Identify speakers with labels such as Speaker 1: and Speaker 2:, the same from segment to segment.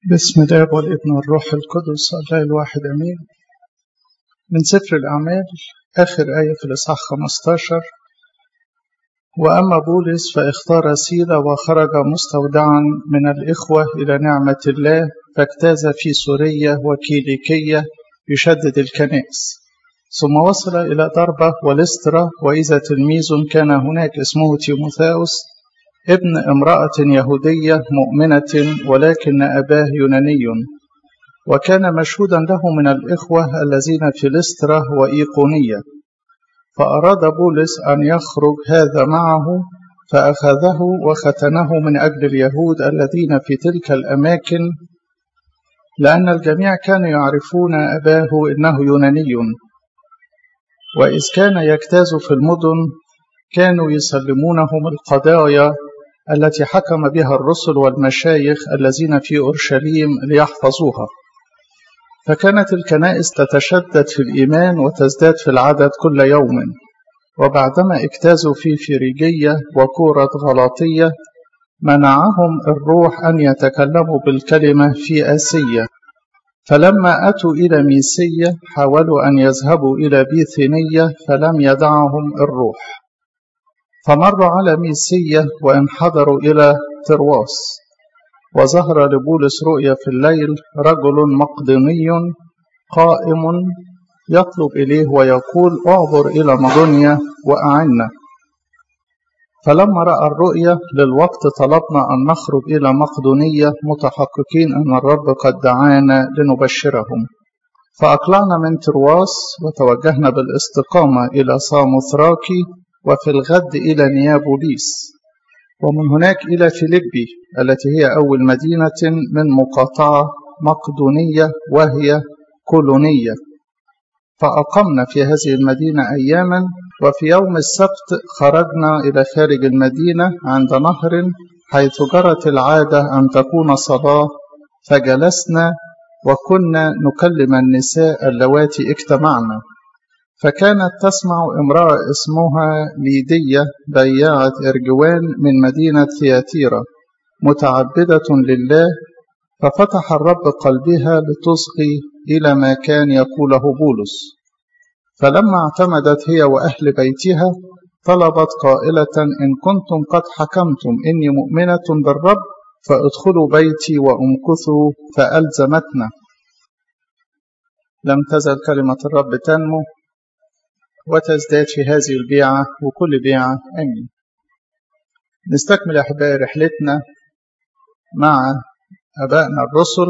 Speaker 1: بسم الآب والابن والروح القدس الله الواحد أمين. من سفر الأعمال آخر آية في الإصحاح 15. وأما بولس فاختار سيلا وخرج مستودعا من الإخوة إلى نعمة الله، فاجتاز في سوريا وكيليكية يشدد الكنائس، ثم وصل إلى دربة ولسترا، وإذا تلميذ كان هناك اسمه تيموثاوس ابن امرأة يهودية مؤمنة، ولكن أباه يوناني، وكان مشهودا له من الإخوة الذين في لسترا وإيقونية. فأراد بولس أن يخرج هذا معه، فأخذه وختنه من أجل اليهود الذين في تلك الأماكن، لأن الجميع كانوا يعرفون أباه إنه يوناني. وإذ كان يجتاز في المدن كانوا يسلمونهم القضايا التي حكم بها الرسل والمشايخ الذين في أورشليم ليحفظوها. فكانت الكنائس تتشدد في الإيمان وتزداد في العدد كل يوم. وبعدما اجتازوا في فريجية وكورة غلاطية، منعهم الروح أن يتكلموا بالكلمة في آسيا. فلما أتوا إلى ميسية حاولوا أن يذهبوا إلى بيثينية، فلم يدعهم الروح. فمروا على ميسية وانحدروا إلى ترواس، وظهر لبولس رؤيا في الليل رجل مقدوني قائم يطلب إليه ويقول: اعبر إلى مقدونيا وأعنا. فلما رأى الرؤيا للوقت طلبنا أن نخرج إلى مقدونية، متحققين أن الرب قد دعانا لنبشرهم. فأقلعنا من ترواس وتوجهنا بالاستقامة إلى ساموثراكي، وفي الغد إلى نيابوليس، ومن هناك إلى فيليبي التي هي أول مدينة من مقاطعة مقدونية وهي كولونية. فأقمنا في هذه المدينة أياما، وفي يوم السبت خرجنا إلى خارج المدينة عند نهر، حيث جرت العادة أن تكون صلاة، فجلسنا وكنا نكلم النساء اللواتي اجتمعنا. فكانت تسمع امرأة اسمها ليدية بياعة إرجوان من مدينة ثياتيرا متعبدة لله، ففتح الرب قلبها لتصغي إلى ما كان يقوله بولس. فلما اعتمدت هي وأهل بيتها طلبت قائلة: إن كنتم قد حكمتم إني مؤمنة بالرب فادخلوا بيتي وامكثوا. فألزمتنا. لم تزل كلمة الرب تنمو وتزداد في هذه البيعة وكل بيعة. أمين. نستكمل أحبائي رحلتنا مع أبائنا الرسل.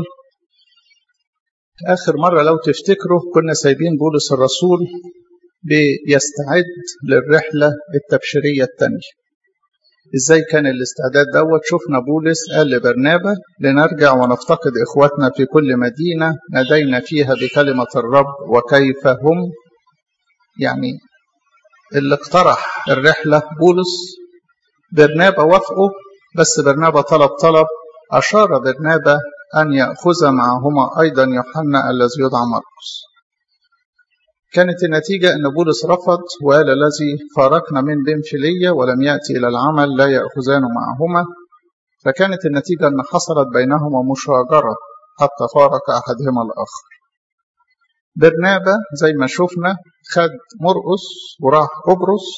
Speaker 1: آخر مرة لو تفتكروا كنا سايبين بولس الرسول بيستعد للرحلة التبشيرية الثانية. إزاي كان الاستعداد دوت؟ شفنا بولس قال لبرنابا: لنرجع ونفتقد إخواتنا في كل مدينة نادينا فيها بكلمة الرب وكيف هم. يعني اللي اقترح الرحلة بولس، برنابا وافقه، بس برنابا طلب أشار برنابا أن يأخذ معهما أيضا يوحنا الذي يدعى مرقس. كانت النتيجة أن بولس رفض وقال: الذي فارقنا من بنفلية ولم يأتي إلى العمل لا يأخذان معهما. فكانت النتيجة أن حصلت بينهما مشاجرة حتى فارق أحدهما الآخر. برنابا زي ما شفنا خد مرقس وراح قبرص،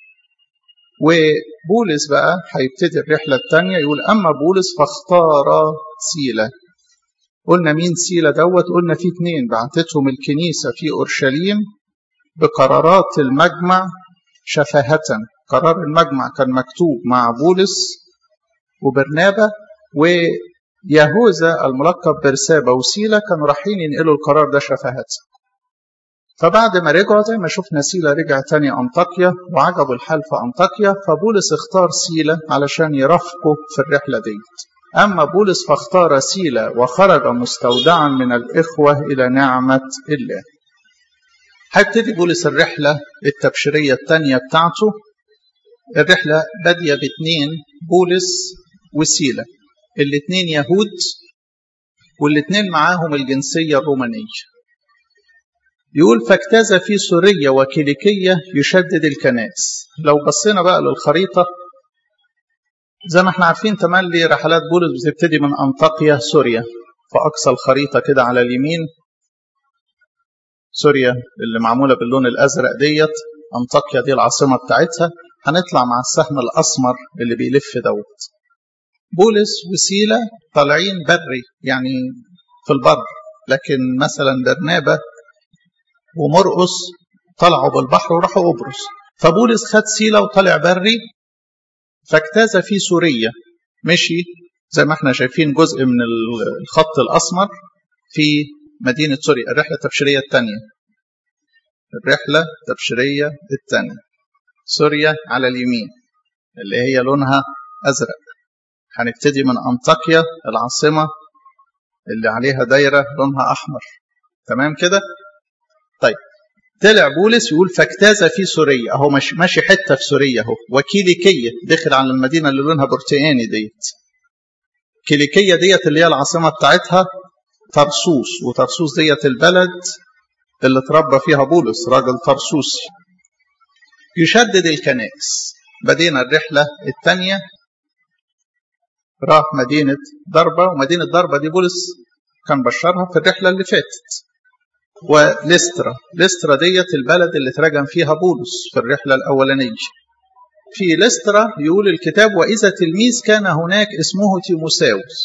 Speaker 1: وبولس بقى هيبتدي الرحلة الثانية. يقول: أما بولس فاختار سيلا. قلنا مين سيلا دوت؟ قلنا في 2 بعتتهم الكنيسة في أورشليم بقرارات المجمع شفاهة. قرار المجمع كان مكتوب مع بولس وبرنابا، ويهوذا الملقب برسابة وسيلا كانوا رايحين ينقلوا القرار ده شفاهة. فبعد ما رجعوا زي ما شفنا سيلا رجع تاني أنطاكيا وعجبوا الحال في أنطاكيا، فبولس اختار سيلا علشان يرافقه في الرحلة دي. أما بولس فاختار سيلا وخرج مستودعا من الإخوة إلى نعمة الله. هيبتدي بولس الرحلة التبشيرية الثانية بتاعته. الرحلة بادية ب2 بولس وسيلا، ال2 يهود وال2 معاهم الجنسية الرومانية. يقول: فاجتاز في سوريا وكيليكية يشدد الكنائس. لو بصينا بقى للخريطة زي ما احنا عارفين تملي رحلات بولس بتبتدي من أنطاكيا سوريا، في أقصى الخريطة كده على اليمين سوريا اللي معمولة باللون الأزرق ديت، أنطاكيا دي العاصمة بتاعتها. هنطلع مع السهم الأسمر اللي بيلف دوت. بولس وسيلة طالعين بري يعني في البر، لكن مثلا برنابة ومرقس طلعوا بالبحر وراحوا قبرص. فبولس خد سيلة وطلع بري فاجتاز في سوريا، مشي زي ما احنا شايفين جزء من الخط الأسمر في مدينة سوريا. الرحلة التبشيرية الثانية، الرحلة التبشيرية الثانية، سوريا على اليمين اللي هي لونها أزرق. هنبتدي من أنطاكيا العاصمة اللي عليها دايرة لونها أحمر. تمام كده؟ طيب طلع بولس يقول فاجتاز في سوريا، اهو ماشي حته في سوريا اهو، وكيليكيه دخل على المدينه اللي لونها برتقاني ديت. كيليكيه ديت اللي هي العاصمه بتاعتها طرسوس، وطرسوس ديت البلد اللي اتربى فيها بولس، راجل طرسوسي. يشدد الكنائس. بدينا الرحله الثانيه، راح مدينه ضربه، ومدينه ضربه دي بولس كان بشرها في الرحله اللي فاتت. وليسترا، ليسترا ديت البلد اللي ترجم فيها بولس في الرحلة الأولانية. في ليسترا يقول الكتاب وإذا تلميذ كان هناك اسمه تيموساوس.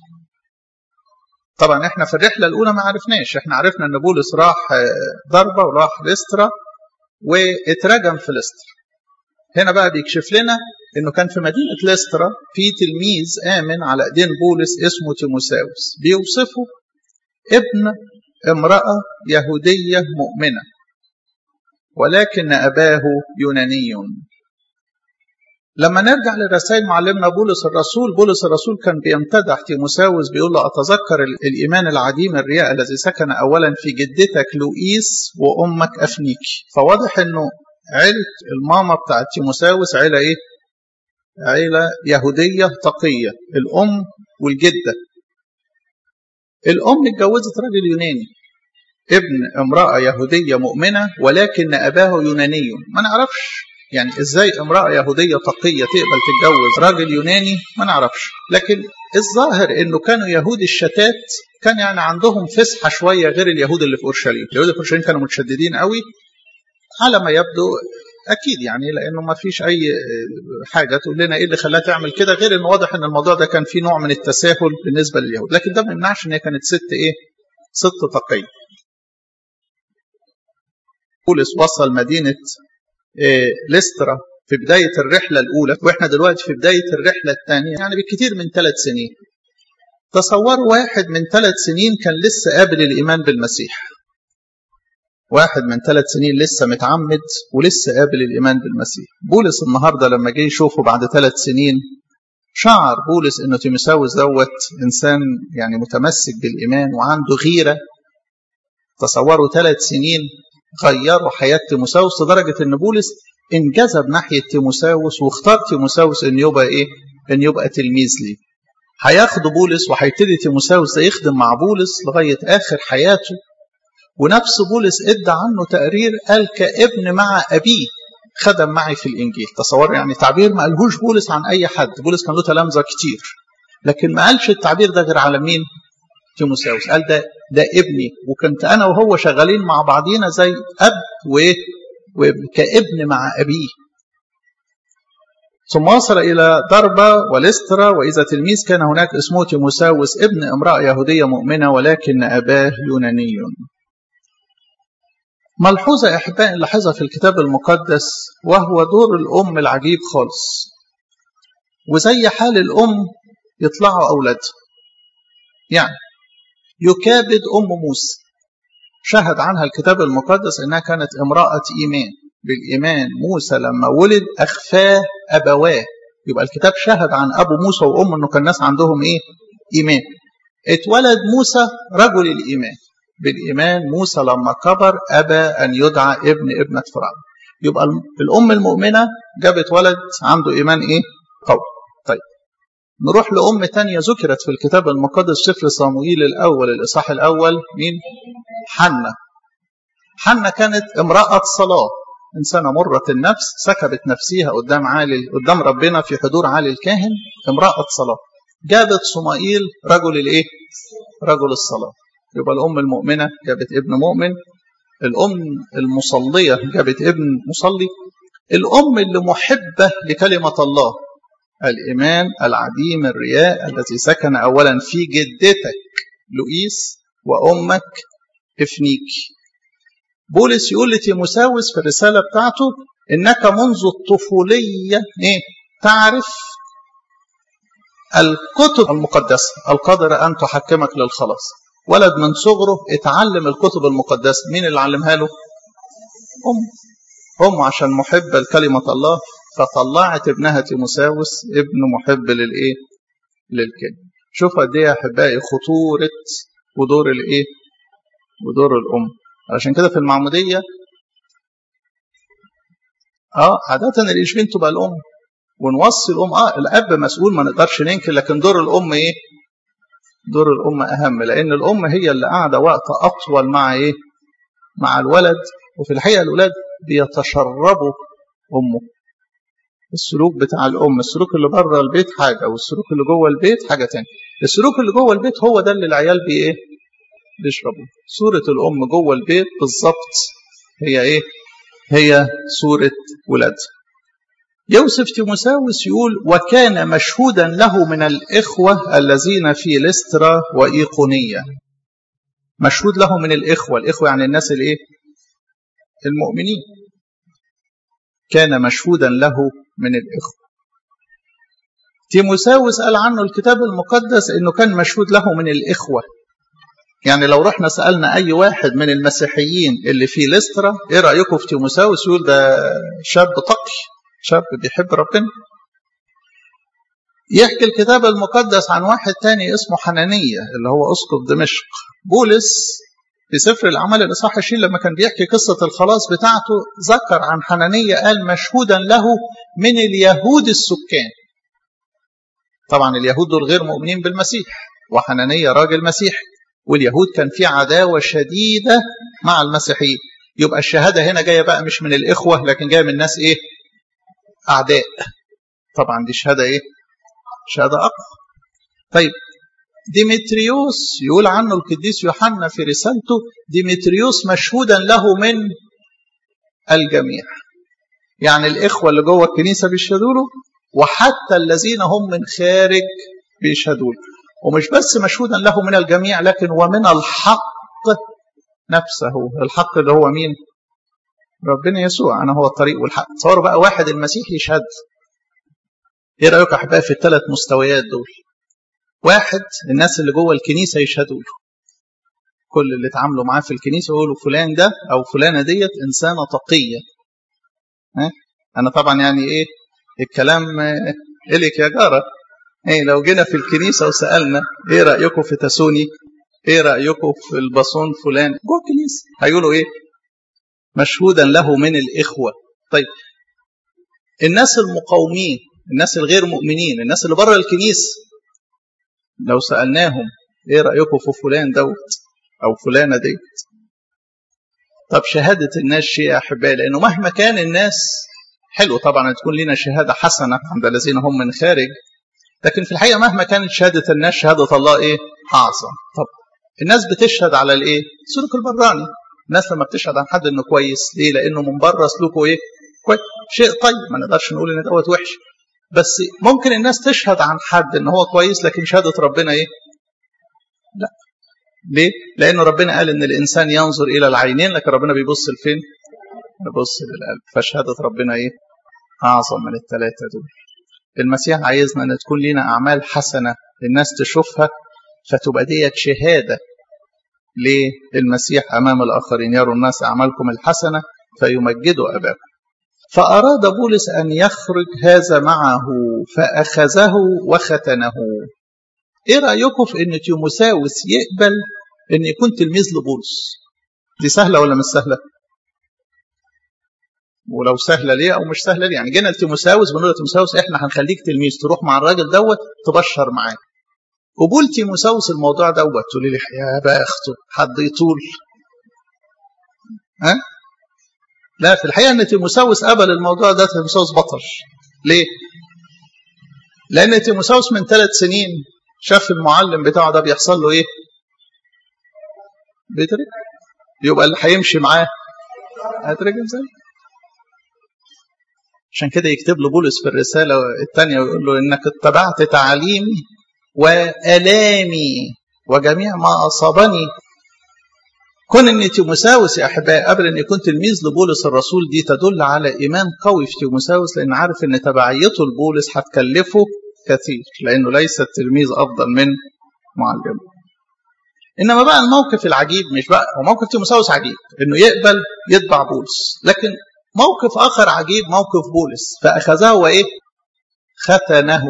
Speaker 1: طبعا احنا في الرحلة الأولى ما عرفناش، احنا عرفنا ان بولس راح ضربة وراح ليسترا واترجم في ليسترا. هنا بقى بيكشف لنا انه كان في مدينة ليسترا في تلميذ آمن على ايدين بولس اسمه تيموساوس، بيوصفه ابن امرأة يهودية مؤمنة ولكن أباه يوناني. لما نرجع لرسائل معلمنا بولس الرسول كان بيمتدح تيموساوس، بيقول له أتذكر الإيمان العديم الرياء الذي سكن أولا في جدتك لوئيس وأمك أفنيكي. فواضح أنه عيلة الماما بتاعت تيموساوس عيلة إيه؟ عيلة يهودية تقية، الأم والجدة. الأم اتجوزت راجل يوناني، ابن امرأة يهودية مؤمنة ولكن أباه يوناني. ما نعرفش يعني إزاي امرأة يهودية تقية تقبل تتجوز راجل يوناني، ما نعرفش. لكن الظاهر إنه كانوا يهود الشتات، كان يعني عندهم فسحة شوية غير اليهود اللي في أورشليم. اليهود اللي في أورشليم كانوا متشددين قوي على ما يبدو، أكيد يعني، لأنه ما فيش أي حاجة تقول لنا إيه اللي خلاها تعمل كده، غير إنه واضح إن الموضوع ده كان فيه نوع من التساهل بالنسبة لليهود. لكن ده ما يمنعش إن هي كانت ست إيه؟ ست تقية. بولس وصل مدينة ليسترا في بداية الرحلة الأولى، وإحنا دلوقتي في بداية الرحلة الثانية، يعني بالكثير من 3 سنين. تصوروا واحد من 3 سنين كان لسه قابل الإيمان بالمسيح، واحد من 3 سنين لسه متعمد ولسه قابل الإيمان بالمسيح. بولس النهاردة لما جه يشوفه بعد 3 سنين شعر بولس إنه تيموساوس دوت إنسان يعني متمسك بالإيمان وعنده غيرة. تصوروا 3 سنين غيروا حياة تيموساوس لدرجة إن بولس انجذب ناحية تيموساوس واختار تيموساوس إن يبقى إيه؟ إن يبقى تلميذ ليه. هياخدوا بولس وهيبتدي تيموساوس ده يخدم مع بولس لغاية آخر حياته. ونفس بولس ادى عنه تقرير قال كابن مع أبيه خدم معي في الإنجيل. تصور يعني تعبير ما قالهوش بولس عن أي حد. بولس كان له تلامذة كتير لكن ما قالش التعبير ده غير على مين؟ تيموساوس. قال ده ابني، وكنت أنا وهو شغالين مع بعضينا زي أب وكابن مع أبيه. ثم وصل إلى ضربة وليسترا وإذا تلميذ كان هناك اسمه تيموساوس ابن امرأة يهودية مؤمنة ولكن أباه يوناني. ملحوظة إحباء نلاحظها في الكتاب المقدس، وهو دور الأم العجيب خالص. وزي حال الأم يطلعوا أولادها، يعني يكابد أم موسى، شهد عنها الكتاب المقدس إنها كانت امرأة إيمان. بالإيمان موسى لما ولد أخفاه أبواه. يبقى الكتاب شهد عن أبو موسى وأم إنه كان الناس عندهم إيه؟ إيمان. اتولد موسى رجل الإيمان. بالإيمان موسى لما كبر أبى أن يدعى ابنة فرعون. يبقى الأم المؤمنة جابت ولد عنده إيمان إيه؟ قوي. طيب نروح لأم تانية ذكرت في الكتاب المقدس سفر صموئيل الأول الإصحاح الأول. مين؟ حنة. حنة كانت امرأة صلاة، إنسانة مرة النفس، سكبت نفسها قدام ربنا في حضور عالي الكاهن، امرأة صلاة. جابت صمائيل رجل الايه؟ رجل الصلاة. يبقى الأم المؤمنة جابت ابن مؤمن، الأم المصلية جابت ابن مصلي، الأم اللي محبة لكلمة الله، الإيمان العديم الرياء الذي سكن أولا في جدتك لؤيس وأمك إفنيكي. بولس يقول لتيموساوس في الرسالة بتاعته إنك منذ الطفولية تعرف الكتب المقدسة القادرة أن تحكمك للخلاص. ولد من صغره اتعلم الكتب المقدسة. مين اللي علمها له؟ أم عشان محبة لكلمة الله فطلعت ابنها تيموساوس ابن محب للإيه؟ للكلمة. شوف قد إيه يا أحبائي خطورة ودور الإيه؟ ودور الأم. عشان كده في المعمودية عادة الإشبين تبقى الأم ونوصي الأم. الأب مسؤول ما نقدرش ننكر، لكن دور الأم إيه؟ دور الأم أهم، لأن الأم هي اللي قاعدة وقت أطول مع إيه؟ مع الولد. وفي الحقيقة الأولاد بيتشربوا أمه. السلوك بتاع الأم، السلوك اللي بره البيت حاجة والسلوك اللي جوه البيت حاجة تانية. السلوك اللي جوه البيت هو ده اللي العيال بإيه؟ بيشربوا. صورة الأم جوه البيت بالظبط هي إيه؟ هي صورة ولادها. يوسف تيموساوس يقول وكان مشهودا له من الإخوة الذين في لسترا وإيقونية. مشهود له من الإخوة يعني الناس الإيه؟ المؤمنين. كان مشهودا له من الإخوة. تيموساوس قال عنه الكتاب المقدس إنه كان مشهود له من الإخوة. يعني لو رحنا سألنا أي واحد من المسيحيين اللي في لسترا إيه رأيكم في تيموساوس؟ يقول ده شاب تقي، شاب بيحب ربنا. يحكي الكتاب المقدس عن واحد تاني اسمه حنانية اللي هو أسقف دمشق. بولس في سفر الأعمال الإصحاح 20 لما كان بيحكي قصة الخلاص بتاعته ذكر عن حنانية قال مشهودا له من اليهود السكان. طبعا اليهود دول غير مؤمنين بالمسيح، وحنانية راجل مسيحي، واليهود كان في عداوة شديدة مع المسيحيين. يبقى الشهادة هنا جاية بقى مش من الإخوة لكن جاية من الناس إيه؟ أعداء. طبعا دي شهادة إيه؟ شهادة أقوى. طيب ديمتريوس يقول عنه القديس يوحنا في رسالته ديمتريوس مشهودا له من الجميع. يعني الإخوة اللي جوه الكنيسة بيشهدوا له، وحتى الذين هم من خارج بيشهدوا له. ومش بس مشهودا له من الجميع لكن ومن الحق نفسه. الحق اللي هو مين؟ ربنا يسوع. أنا هو الطريق والحق. تصوروا بقى واحد المسيح يشهد. ايه رأيك أحبائي في الثلاث مستويات دول؟ واحد الناس اللي جوه الكنيسة يشهدوا له، كل اللي اتعاملوا معاه في الكنيسة يقولوا فلان ده أو فلانة ديت إنسانة تقية. أنا طبعا يعني إيه الكلام إليك يا جارة. لو جينا في الكنيسة وسألنا إيه رأيكم في تسوني، إيه رأيكم في الباصون فلان جوه الكنيسة، هيقولوا إيه؟ مشهودا له من الإخوة. طيب الناس المقاومين، الناس الغير مؤمنين، الناس اللي بره الكنيسة، لو سألناهم إيه رأيكم في فلان دوت أو فلانة ديت؟ طب شهادة الناس شيء يا أحبائي، لأنه مهما كان الناس حلو طبعا تكون لنا شهادة حسنة عند الذين هم من خارج، لكن في الحقيقة مهما كانت شهادة الناس شهادة الله إيه؟ أعظم. طب الناس بتشهد على الإيه؟ سلوك البراني. الناس لما بتشهد عن حد إنه كويس، ليه؟ لأنه من بره سلوكه إيه؟ كويس، شيء طيب، ما نقدرش نقول إن دوت وحش. بس ممكن الناس تشهد عن حد إن هو كويس لكن شهادة ربنا إيه؟ لا. ليه؟ لأنه ربنا قال إن الإنسان ينظر إلى العينين لكن ربنا بيبص لفين؟ بيبص للقلب. فشهادة ربنا إيه؟ أعظم من الثلاثة دول. المسيح عايزنا أن تكون لنا أعمال حسنة الناس تشوفها فتبقى ديت شهادة للمسيح أمام الآخرين. يروا الناس أعمالكم الحسنة فيمجدوا أباكم. فأراد بولس أن يخرج هذا معه فأخذه وختنه. إيه رأيكم في أن تيموساوس يقبل أن يكون تلميذ لبولس؟ دي سهلة ولا مش سهلة؟ ولو سهلة ليه أو مش سهلة ليه؟ يعني جينا لتيموساوس بنقول لتيموساوس إحنا هنخليك تلميذ تروح مع الراجل دوت تبشر معاه. قبول تيموساوس الموضوع دوت تقولي لي يا بقى أخته حد يطول؟ لا، في الحقيقة أن تيموساوس قبل الموضوع ده. تيموساوس بطل. ليه؟ لأن تيموساوس من 3 سنين شاف المعلم بتاعه ده بيحصل له إيه؟ بيترك. يبقى اللي هيمشي معاه هيترجم زي. عشان كده يكتب له بولس في الرسالة الثانية ويقول له إنك اتبعت تعليمي وآلامي وجميع ما أصابني. كون ان تيموساوس يا احبائي قبل ان يكون تلميذ لبولس الرسول دي تدل على ايمان قوي في تيموساوس، لان عارف ان تبعيته لبولس هتكلفه كثير، لانه ليس التلميذ افضل من معلمه. انما بقى الموقف العجيب مش بقى هو موقف تيموساوس عجيب انه يقبل يتبع بولس، لكن موقف اخر عجيب موقف بولس فاخذه وايه؟ ختنه.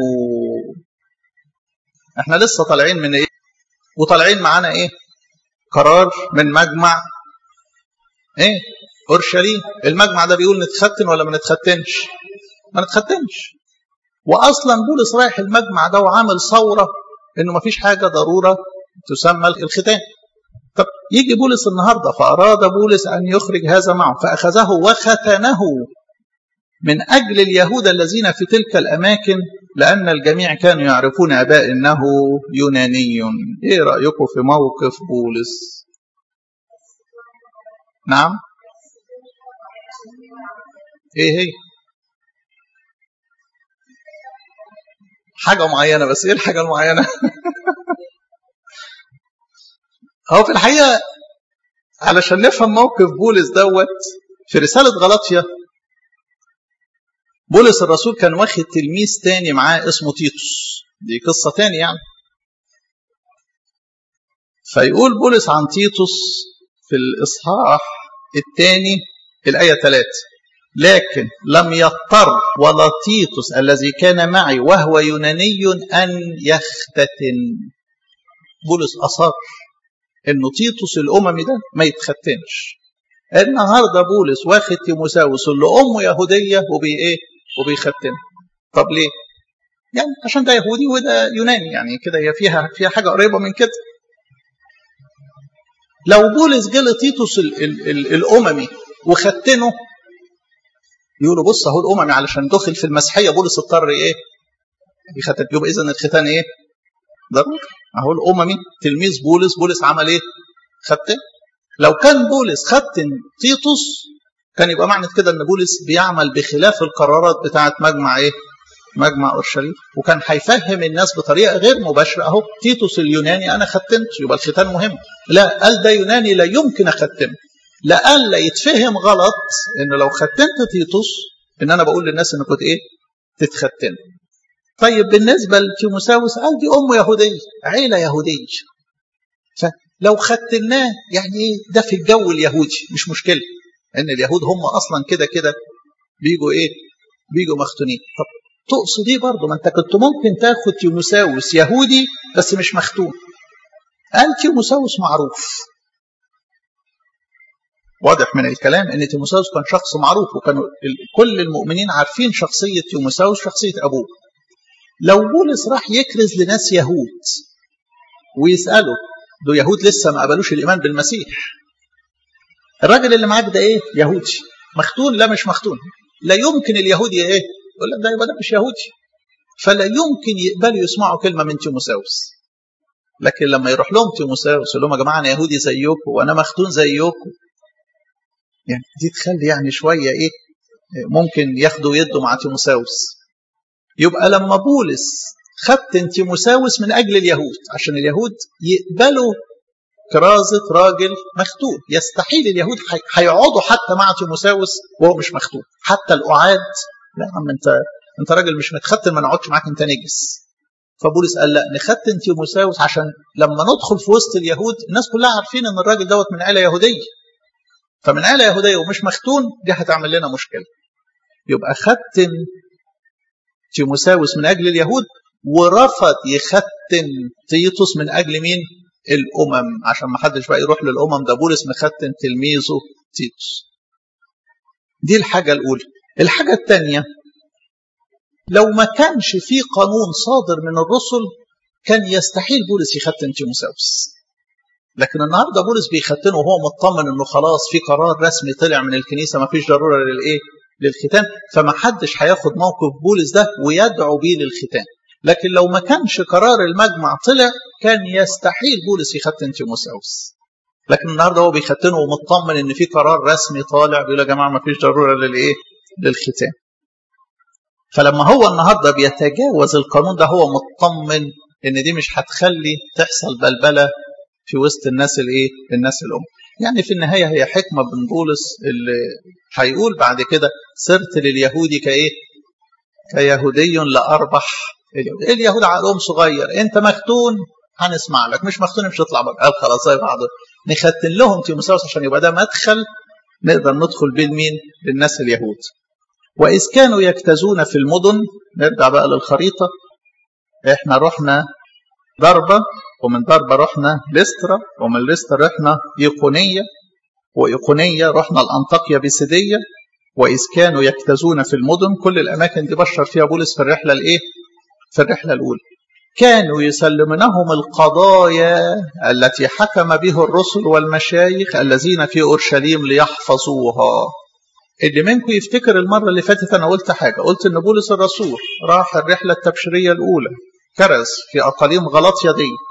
Speaker 1: احنا لسه طالعين من ايه؟ وطالعين معانا ايه؟ قرار من مجمع ايه؟ اورشليم. المجمع ده بيقول نتختن ولا ما نتختنش؟ ما نتختنش. واصلا بولس رايح المجمع ده وعامل ثوره انه ما فيش حاجه ضروره تسمى الختان. طب يجي بولس النهارده فاراد بولس ان يخرج هذا معه فاخذه وختنه من اجل اليهود الذين في تلك الاماكن، لان الجميع كانوا يعرفون اباء انه يوناني. ايه رايكم في موقف بولس؟ نعم. ايه هي؟ حاجه معينه، بس ايه الحاجه المعينه؟ هو في الحقيقه علشان نفهم موقف بولس دوت في رساله غلاطيا، بولس الرسول كان واخد تلميذ تاني معاه اسمه تيتوس. دي قصه تاني يعني. فيقول بولس عن تيتوس في الاصحاح الثاني الايه 3: لكن لم يضطر ولا تيتوس الذي كان معي وهو يوناني أن يختتن. بولس أصر إنه تيتوس الأممي ده ما يتختنش. النهارده بولس واخد تيموساوس اللي أمه يهودية وبيختن. طب ليه؟ يعني عشان ده يهودي وده يوناني، يعني كده هي فيها حاجة قريبة من كده. لو بولس جه لتيتوس الأممي وختنه يقولوا بص اهو الاممي علشان دخل في المسيحيه بولس اضطر ايه؟ يختن. يبقى اذا الختان ايه؟ ضروري. اهو الاممي تلميذ بولس عمل ايه؟ ختن. لو كان بولس ختن تيتوس كان يبقى معنى كده ان بولس بيعمل بخلاف القرارات بتاعه مجمع ايه؟ مجمع اورشليم، وكان هيفهم الناس بطريقه غير مباشره اهو تيتوس اليوناني انا ختنت يبقى الختان مهم. لا، قال ده يوناني لا يمكن اختنه. لألا يتفهم غلط إنه لو ختنت تيتوس إن أنا بقول للناس إن كنت إيه؟ تتختن. طيب بالنسبة لتيموساوس قال دي أمه يهودية، عيلة يهودية، فلو ختناه يعني ده في الجو اليهودي مش مشكلة، إن اليهود هم أصلا كده بيجوا إيه؟ بيجوا مختونين. طب تقصد إيه برضه؟ ما أنت كنت ممكن تاخد تيموساوس يهودي بس مش مختون. قال تيموساوس معروف. واضح من الكلام ان تيموساوس كان شخص معروف، وكانوا كل المؤمنين عارفين شخصيه تيموساوس، شخصيه ابوه. لو بولس راح يكرز لناس يهود ويسالوا دول يهود لسه ما قبلوش الايمان بالمسيح، الراجل اللي معاك ده ايه؟ يهودي مختون؟ لا مش مختون. لا يمكن اليهودي ايه؟ يقول لك ده يبقى ده مش يهودي، فلا يمكن يقبلوا يسمعوا كلمه من تيموساوس. لكن لما يروح لهم تيموساوس يقول لهم يا جماعه انا يهودي زيكم وانا مختون زيكم، يعني دي تخلي يعني شوية إيه ممكن ياخدوا يدوا مع تيموساوس. يبقى لما بولس ختن تيموساوس من أجل اليهود عشان اليهود يقبلوا كرازة راجل مختون، يستحيل اليهود هيقعدوا حتى مع تيموساوس وهو مش مختون. حتى الأعاد لا يا عم انت راجل مش متختن ما نقعدش معاك انت نجس. فبولس قال لا نختن تيموساوس عشان لما ندخل في وسط اليهود الناس كلها عارفين ان الراجل دوت من عيلة يهودية، فمن عيلة يهودية ومش مختون دي هتعمل لنا مشكلة. يبقى ختن تيموساوس من أجل اليهود ورفض يختن تيتوس من أجل مين؟ الأمم، عشان ما حدش بقى يروح للأمم ده بولس مختن تلميذه تيتوس. دي الحاجة الأولى. الحاجة الثانية، لو ما كانش في قانون صادر من الرسل كان يستحيل بولس يختن تيموساوس. لكن النهارده بولس بيختنه وهو مطمن انه خلاص في قرار رسمي طلع من الكنيسه ما فيش ضروره للختان، فما حدش هياخد موقف بولس ده ويدعو بيه للختان. لكن لو ما كانش قرار المجمع طلع كان يستحيل بولس يختن تيموثاوس. لكن النهارده هو بيختنه ومطمن ان في قرار رسمي طالع بيقول يا جماعه ما فيش ضروره للختان. فلما هو النهارده بيتجاوز القانون ده هو مطمن ان دي مش هتخلي تحصل بلبله في وسط الناس الناس الام. يعني في النهايه هي حكمه بن بولس اللي هيقول بعد كده صرت لليهودي كيهودي لاربح اليهود عقلهم صغير، انت مختون هنسمع لك، مش مختون مش هتطلع بره. قال خلاص زي بعض نختن لهم تيموثاوس عشان يبقى ده مدخل نقدر ندخل بيه لمين؟ للناس اليهود. وإذ كانوا يجتازون في المدن، نرجع بقى للخريطة، احنا رحنا ضربة، ومن ضربة رحنا لسترا، ومن لسترا رحنا إيقونية، وإيقونية رحنا الأنطاكيا بيسيدية. وإذ كانوا يجتازون في المدن، كل الأماكن دي بشر فيها بولس في الرحلة في الرحلة الأولى. كانوا يسلمونهم القضايا التي حكم به الرسل والمشايخ الذين في أورشليم ليحفظوها. اللي منكم يفتكر المرة اللي فاتت أنا قلت حاجة، قلت إن بولس الرسول راح الرحلة التبشيرية الأولى كرز في أقاليم غلاطيا ديت،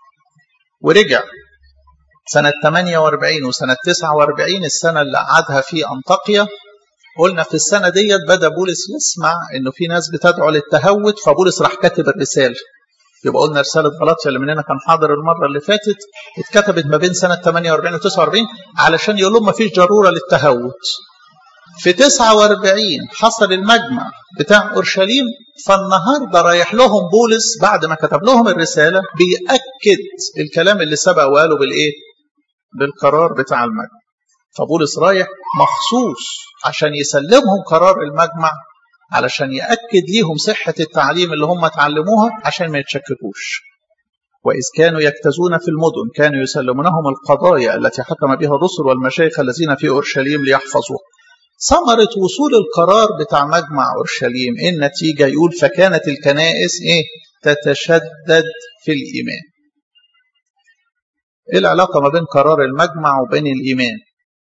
Speaker 1: ورجع سنة 48 وسنة 49 السنة اللي قعدها في أنطاكيا. قلنا في السنة ديت بدأ بولس يسمع إنه في ناس بتدعو للتهود، فبولس راح كاتب الرسالة. يبقى قلنا رسالة غلاطيا اللي مننا كان حاضر المرة اللي فاتت اتكتبت ما بين سنة 48 و 49 علشان يقول لهم ما فيش ضرورة للتهود. في 49 حصل المجمع بتاع أورشليم، فالنهاردة رايح لهم بولس بعد ما كتب لهم الرسالة بيأكد الكلام اللي سبق وقاله بالقرار بتاع المجمع. فبولس رايح مخصوص عشان يسلمهم قرار المجمع علشان يأكد ليهم صحة التعليم اللي هم تعلموها عشان ما يتشككوش. وإذ كانوا يجتازون في المدن كانوا يسلمونهم القضايا التي حكم بها الرسل والمشايخ الذين في أورشليم ليحفظوها. ثمرة وصول القرار بتاع مجمع أورشليم النتيجة يقول فكانت الكنائس تتشدد في الإيمان. إيه العلاقة ما بين قرار المجمع وبين الإيمان؟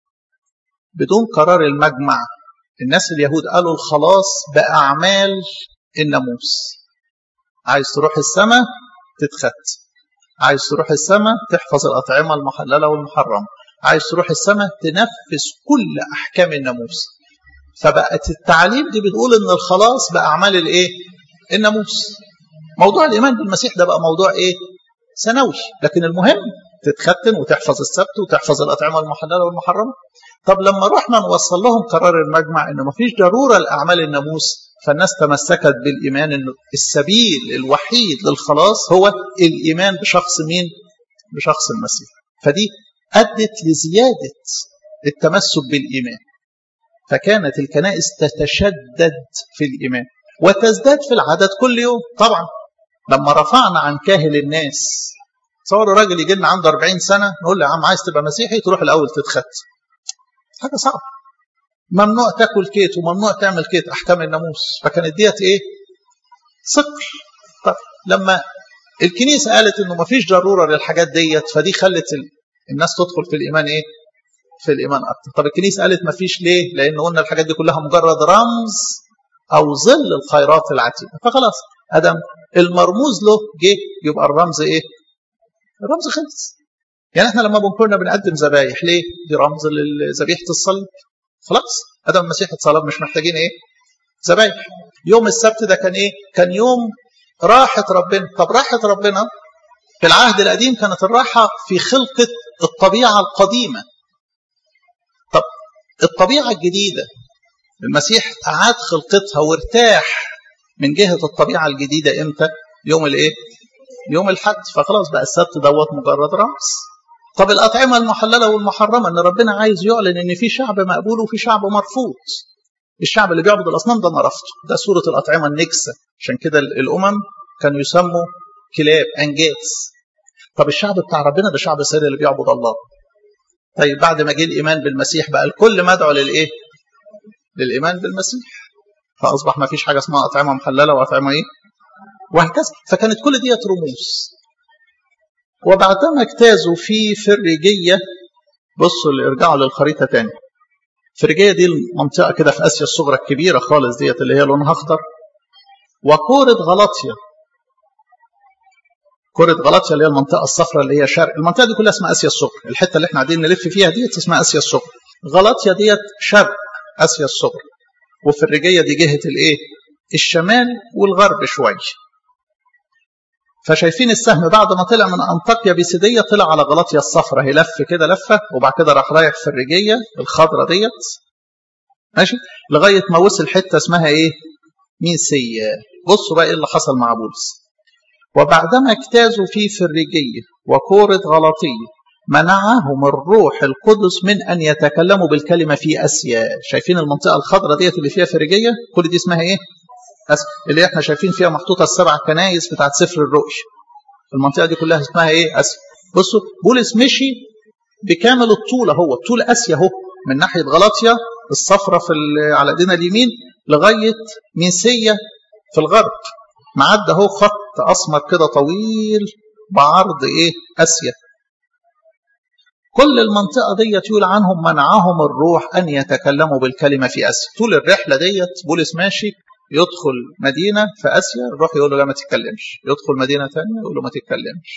Speaker 1: بدون قرار المجمع الناس اليهود قالوا الخلاص بأعمال الناموس. عايز تروح السماء تتخت، عايز تروح السماء تحفظ الأطعمة المحللة والمحرمة، عايز تروح السماء تنفذ كل أحكام الناموس. فبقت التعليم دي بتقول إن الخلاص بأعمال الناموس. موضوع الإيمان بالمسيح ده بقى موضوع ثانوي، لكن المهم تتختن وتحفظ السبت وتحفظ الأطعمة المحللة والمحرمة. طب لما رحنا نوصل لهم قرار المجمع إنه مفيش ضرورة لأعمال الناموس، فالناس تمسكت بالإيمان إنه السبيل الوحيد للخلاص هو الإيمان بشخص مين؟ بشخص المسيح. فدي أدت لزيادة التمسك بالإيمان، فكانت الكنائس تتشدد في الإيمان وتزداد في العدد كل يوم. طبعا لما رفعنا عن كاهل الناس، تصوروا راجل يجي لنا عنده 40 سنة نقول له يا عم عايز تبقى مسيحي تروح الأول تتخت، حاجة صعبة. ممنوع تاكل كيت وممنوع تعمل كيت، أحكام الناموس. فكانت ديت ثقل. طب لما الكنيسة قالت إنه مفيش ضرورة للحاجات ديت، فدي خلت الناس تدخل في الإيمان في الإيمان أكتر. طب الكنيسة قالت مفيش ليه؟ لأن قلنا الحاجات دي كلها مجرد رمز أو ظل الخيرات العتيدة. فخلاص أدم المرموز له جه يبقى الرمز الرمز خلص. يعني احنا لما كنا بنقدم ذبايح ليه؟ دي رمز لذبيحة الصليب. خلاص أدم المسيح اتصلب، مش محتاجين ذبايح. يوم السبت ده كان كان يوم راحة ربنا. طب راحة ربنا في العهد القديم كانت الراحة في خلقة الطبيعة القديمة. طب الطبيعة الجديدة المسيح أعاد خلقتها وارتاح من جهة الطبيعة الجديدة امتى؟ يوم يوم الحد. فخلاص بقى السبت دوت مجرد رمز. طب الأطعمة المحللة والمحرمة ان ربنا عايز يعلن ان في شعب مقبول وفي شعب مرفوض. الشعب اللي بيعبد الأصنام ده انا رفضه، ده صورة الأطعمة النجسة. عشان كده الأمم كانوا يسموا كلاب أنجاس. طب الشعب بتاع ربنا ده شعب سري اللي بيعبد الله. طيب بعد ما جه الإيمان بالمسيح بقى الكل مدعو للإيمان بالمسيح، فأصبح ما فيش حاجة اسمها أطعمة محللة وأطعمة وهكذا. فكانت كل ديت رموز. وبعدما اجتازوا في فريجية، بصوا اللي ارجعوا للخريطة تاني. فريجية دي المنطقة كده في آسيا الصغرى الكبيرة خالص ديت اللي هي لونها أخضر. وكورة غلاطيا كرة غلاطيا اللي هي المنطقة الصفراء اللي هي شرق، المنطقة دي كلها اسمها آسيا الصغرى، الحتة اللي احنا قاعدين نلف فيها ديت اسمها آسيا الصغرى. غلاطيا ديت شرق آسيا الصغرى، وفي الرجية دي جهة الايه؟ الشمال والغرب شوية. فشايفين السهم بعد ما طلع من أنطاكيا بيسيدية طلع على غلاطيا الصفراء، هي لف كده لفة، وبعد كده راح رايح في الرجية الخضراء ديت ماشي لغاية ما وصل حتة اسمها ايه؟ ميسية. بصوا بقى ايه اللي حصل مع بولس. وبعدما اجتازوا في فريجية وكورة غلاطية منعهم الروح القدس من أن يتكلموا بالكلمة في آسيا. شايفين المنطقة الخضراء ديت اللي فيها فريجية؟ كل دي اسمها ايه؟ آسيا، اللي احنا شايفين فيها محطوطة ال7 كنايس بتاعت سفر الرؤيا. المنطقة دي كلها اسمها ايه؟ آسيا. بصوا بولس مشي بكامل الطول اهو، طول آسيا اهو، من ناحية غلاطيا الصفراء على ايدينا اليمين لغاية ميسية في الغرب، معدى اهو خط اسمر كده طويل بعرض ايه؟ آسيا. كل المنطقة ديت يقول عنهم منعهم الروح أن يتكلموا بالكلمة في آسيا. طول الرحلة ديت بولس ماشي، يدخل مدينة في آسيا الروح يقول له لا ما تتكلمش، يدخل مدينة ثانية يقول له ما تتكلمش.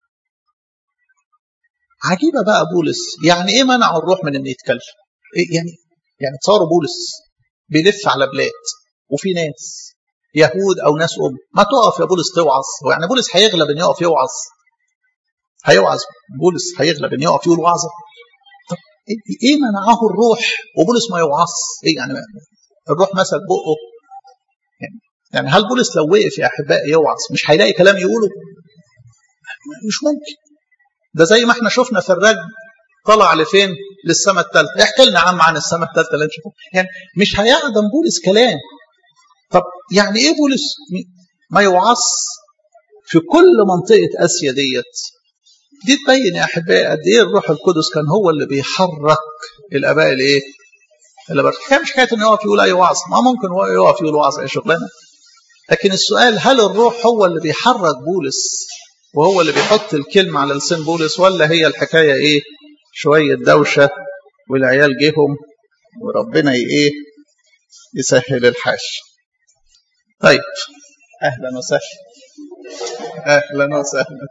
Speaker 1: عجيبة بقى بولس، يعني ايه منعوا الروح من ان يتكلم؟ إيه يعني تصوروا بولس بيلف على بلاد وفي ناس يهود او ناس ما تقف يا بولس توعظ. هو يعني بولس هيغلب ان يقف يوعظ؟ هيوعظ بولس هيغلب ان يقف يقول وعظه؟ طب ايه منعه الروح وبولس ما يوعظ؟ ايه يعني الروح مسك بقه؟ يعني هل بولس لو وقف يا احبائي يوعظ مش هيلاقي كلام يقوله؟ مش ممكن. ده زي ما احنا شفنا في الرجل طلع لفين؟ للسماء الثالثه. احكي لنا عن السماء الثالثه اللي نشوفها. يعني مش هيعدم بولس كلام. طب يعني ايه بولس ما يوعظ في كل منطقه اسيا ديت؟ دي تبين يا احبائي قد ايه الروح القدس كان هو اللي بيحرك الاباء الايه؟ اللي كان مش حكايه انه يقف يقول اي وعظ، ما ممكن هو يقف يقول وعظ اي شغلانه. لكن السؤال هل الروح هو اللي بيحرك بولس وهو اللي بيحط الكلمه على لسان بولس، ولا هي الحكايه ايه؟ شويه دوشه والعيال جيهم وربنا ايه؟ يسهل الحال. طيب اهلا وسهلا. اهلا وسهلا.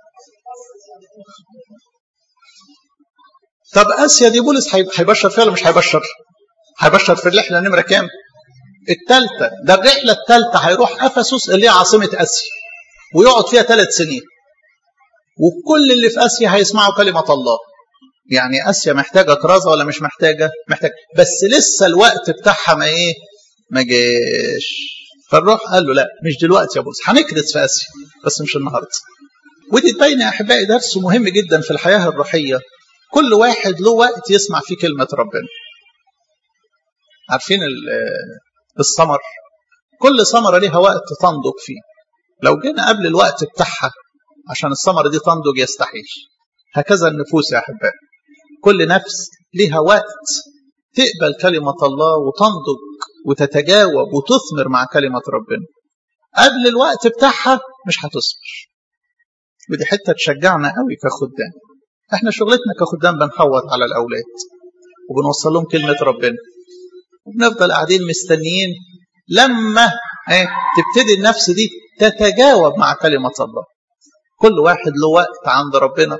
Speaker 1: طب اسيا دي بولس هيبشر فيها ولا مش هيبشر؟ هيبشر في الرحله نمره كام؟ الثالثه. ده الرحله الثالثه هيروح افسس اللي هي عاصمه اسيا ويقعد فيها 3 سنين، وكل اللي في اسيا هيسمعوا كلمه الله. يعني اسيا محتاجه كرازه ولا مش محتاجه؟ محتاجه، بس لسه الوقت بتاعها ما جاش. فالروح قال له لا مش دلوقتي يا بولس، هنكرز في اسيا بس مش النهارده. ودي تبين يا احبائي درس مهم جدا في الحياه الروحيه. كل واحد له وقت يسمع فيه كلمه ربنا. عارفين الثمر؟ كل ثمره ليها وقت تنضج فيه. لو جينا قبل الوقت بتاعها عشان الثمره دي تنضج يستحيل. هكذا النفوس يا احبائي، كل نفس ليها وقت تقبل كلمه الله وتنضج وتتجاوب وتثمر مع كلمه ربنا. قبل الوقت بتاعها مش هتصبر. ودي حته تشجعنا قوي كخدام. احنا شغلتنا كخدام بنحوط على الاولاد وبنوصل لهم كلمه ربنا، وبنفضل قاعدين مستنيين لما تبتدي النفس دي تتجاوب مع كلمه الله. كل واحد له وقت عند ربنا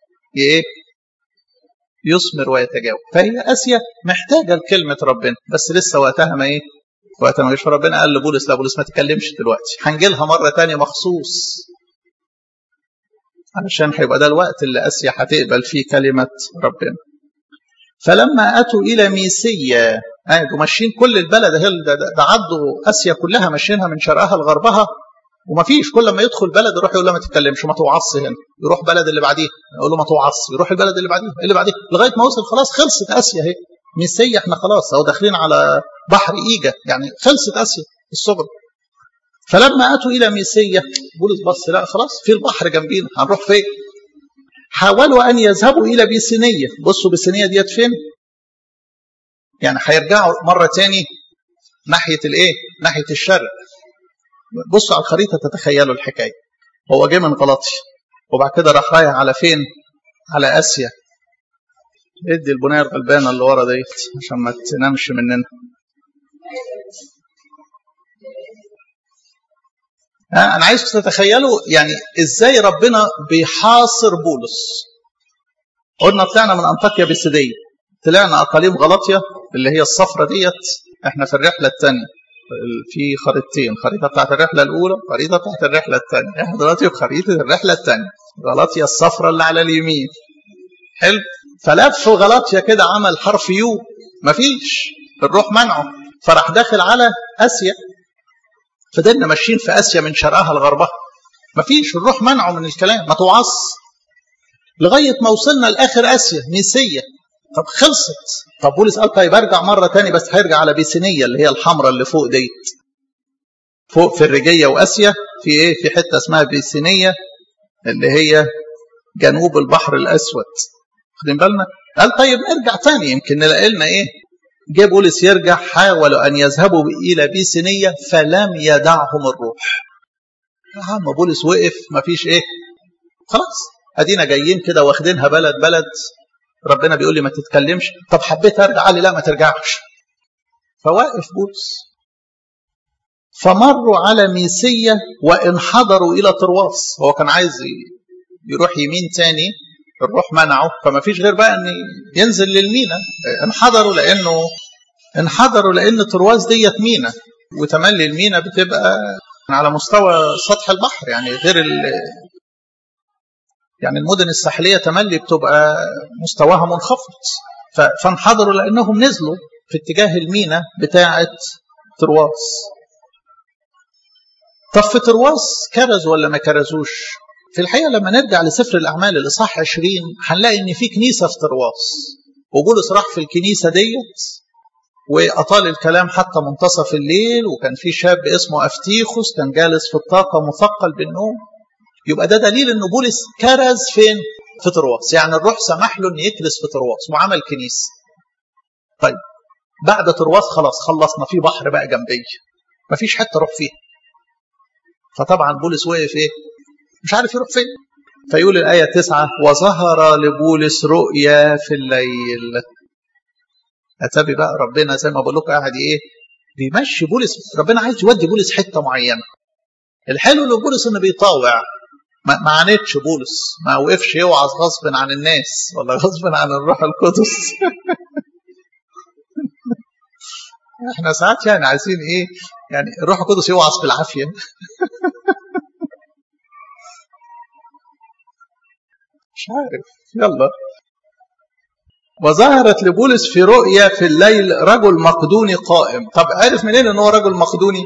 Speaker 1: يثمر ويتجاوب. فهي اسيا محتاجه لكلمه ربنا بس لسه وقتها وقتها ما جاش. ربنا قال لبولس لا بولس ما تكلمش دلوقتي، هنجي لها مره ثانيه مخصوص علشان هيبقى ده الوقت اللي اسيا هتقبل فيه كلمه ربنا. فلما اتوا الى ميسيا قعدوا ماشيين كل البلد، ده عدوا اسيا كلها ماشيينها من شرقها لغربها، وما فيش. كل ما يدخل بلد يروح يقول له ما تتكلمش وما توعظش هنا، يروح بلد اللي بعديه يقول له ما توعظش، يروح البلد اللي بعديه اللي بعديه لغايه ما وصل خلاص خلصت اسيا اهي. ميسيا احنا خلاص اهو داخلين على بحر ايجا، يعني خلصت اسيا الصغرى. فلما اتوا الى ميسيا بولس بص لا خلاص في البحر جنبينا هنروح فين؟ حاولوا ان يذهبوا الى بيسينيه. بصوا بيسينيه ديت فين؟ يعني هيرجعوا مره ثاني ناحيه ناحيه الشرق. بصوا على الخريطه تتخيلوا الحكايه. هو جه من غلاطيا وبعد كده راح رايح على فين؟ على اسيا. ادي البنايه الغلبانه اللي ورا ديت عشان ما تنامش مننا. أنا عايزكم تتخيلوا يعني إزاي ربنا بيحاصر بولس. قلنا طلعنا من أنطاكيا بيسيدية، طلعنا أقاليم غلاطيا اللي هي الصفرة ديت. احنا في الرحلة الثانية في خريطتين، خريطة بتاعت الرحلة الأولى وخريطة بتاعت الرحلة الثانية. احنا دلوقتي في خريطة الرحلة الثانية، غلاطيا الصفرة اللي على اليمين. حلو. فلف غلاطيا كده عمل حرف يو، مفيش، الروح منعه، فراح داخل على آسيا. فضلنا ماشيين في آسيا من شرقها لغربها، مفيش، الروح منعه من الكلام، ما توعص، لغاية ما وصلنا لآخر آسيا ميسية. طب خلصت. طب بولس قال طيب ارجع مرة تاني، بس هيرجع على بيسينية اللي هي الحمراء اللي فوق ديت. فوق في الرجية وآسيا في ايه؟ في حتة اسمها بيسينية اللي هي جنوب البحر الأسود. خدين بالنا؟ قال طيب نرجع تاني يمكن نلاقي لنا ايه. جه بولس يرجع، حاولوا أن يذهبوا إلى بيسينية فلم يدعهم الروح. يا عم بولس وقف، مفيش ايه، خلاص ادينا جايين كده واخدينها بلد بلد. ربنا بيقول لي ما تتكلمش. طب حبيت ارجع، قال لي لا ما ترجعش. فواقف بولس. فمروا على ميسية وانحدروا الى طرواس. هو كان عايز يروح يمين تاني، الروح منعه، فما فيش غير بقى ان ينزل للمينا. انحدروا لان طرواس ديت مينا، وتملي المينا بتبقى على مستوى سطح البحر، يعني غير يعني المدن الساحلية تملي بتبقى مستواها منخفض. فانحدروا لأنهم نزلوا في اتجاه المينا بتاعة طرواس. طب في طرواس كرزوا ولا ما كرزوش؟ في الحقيقة لما نرجع لسفر الأعمال الإصحاح 20 هنلاقي إن في كنيسة في طرواس، وبولس راح في الكنيسة ديت وأطال الكلام حتى منتصف الليل. وكان في شاب اسمه أفتيخوس كان جالس في الطاقة مثقل بالنوم. يبقى ده دليل ان بولس كرز فين؟ في طرواس. يعني الروح سمح له ان يكرز في طرواس وعمل كنيسه. طيب بعد طرواس خلاص خلصنا، في بحر بقى جنبي، مفيش حته اروح فيها. فطبعا بولس وقف ايه؟ مش عارف يروح فين. فيقول الآية 9 وظهر لبولس رؤيا في الليل. أتابي بقى ربنا زي ما بقول لكم قاعد ايه؟ بيمشي بولس. ربنا عايز يودي بولس حته معينه. الحلو لبولس انه بيطاوع، ما عانتش بولس، ما وقفش يوعظ غصب عن الناس ولا غصب عن الروح القدس. احنا ساعات يعني عايزين ايه؟ يعني الروح القدس يوعظ بالعافيه. مش عارف، يلا. وظهرت لبولس في رؤيا في الليل رجل مقدوني قائم. طب عرف منين ان هو رجل مقدوني؟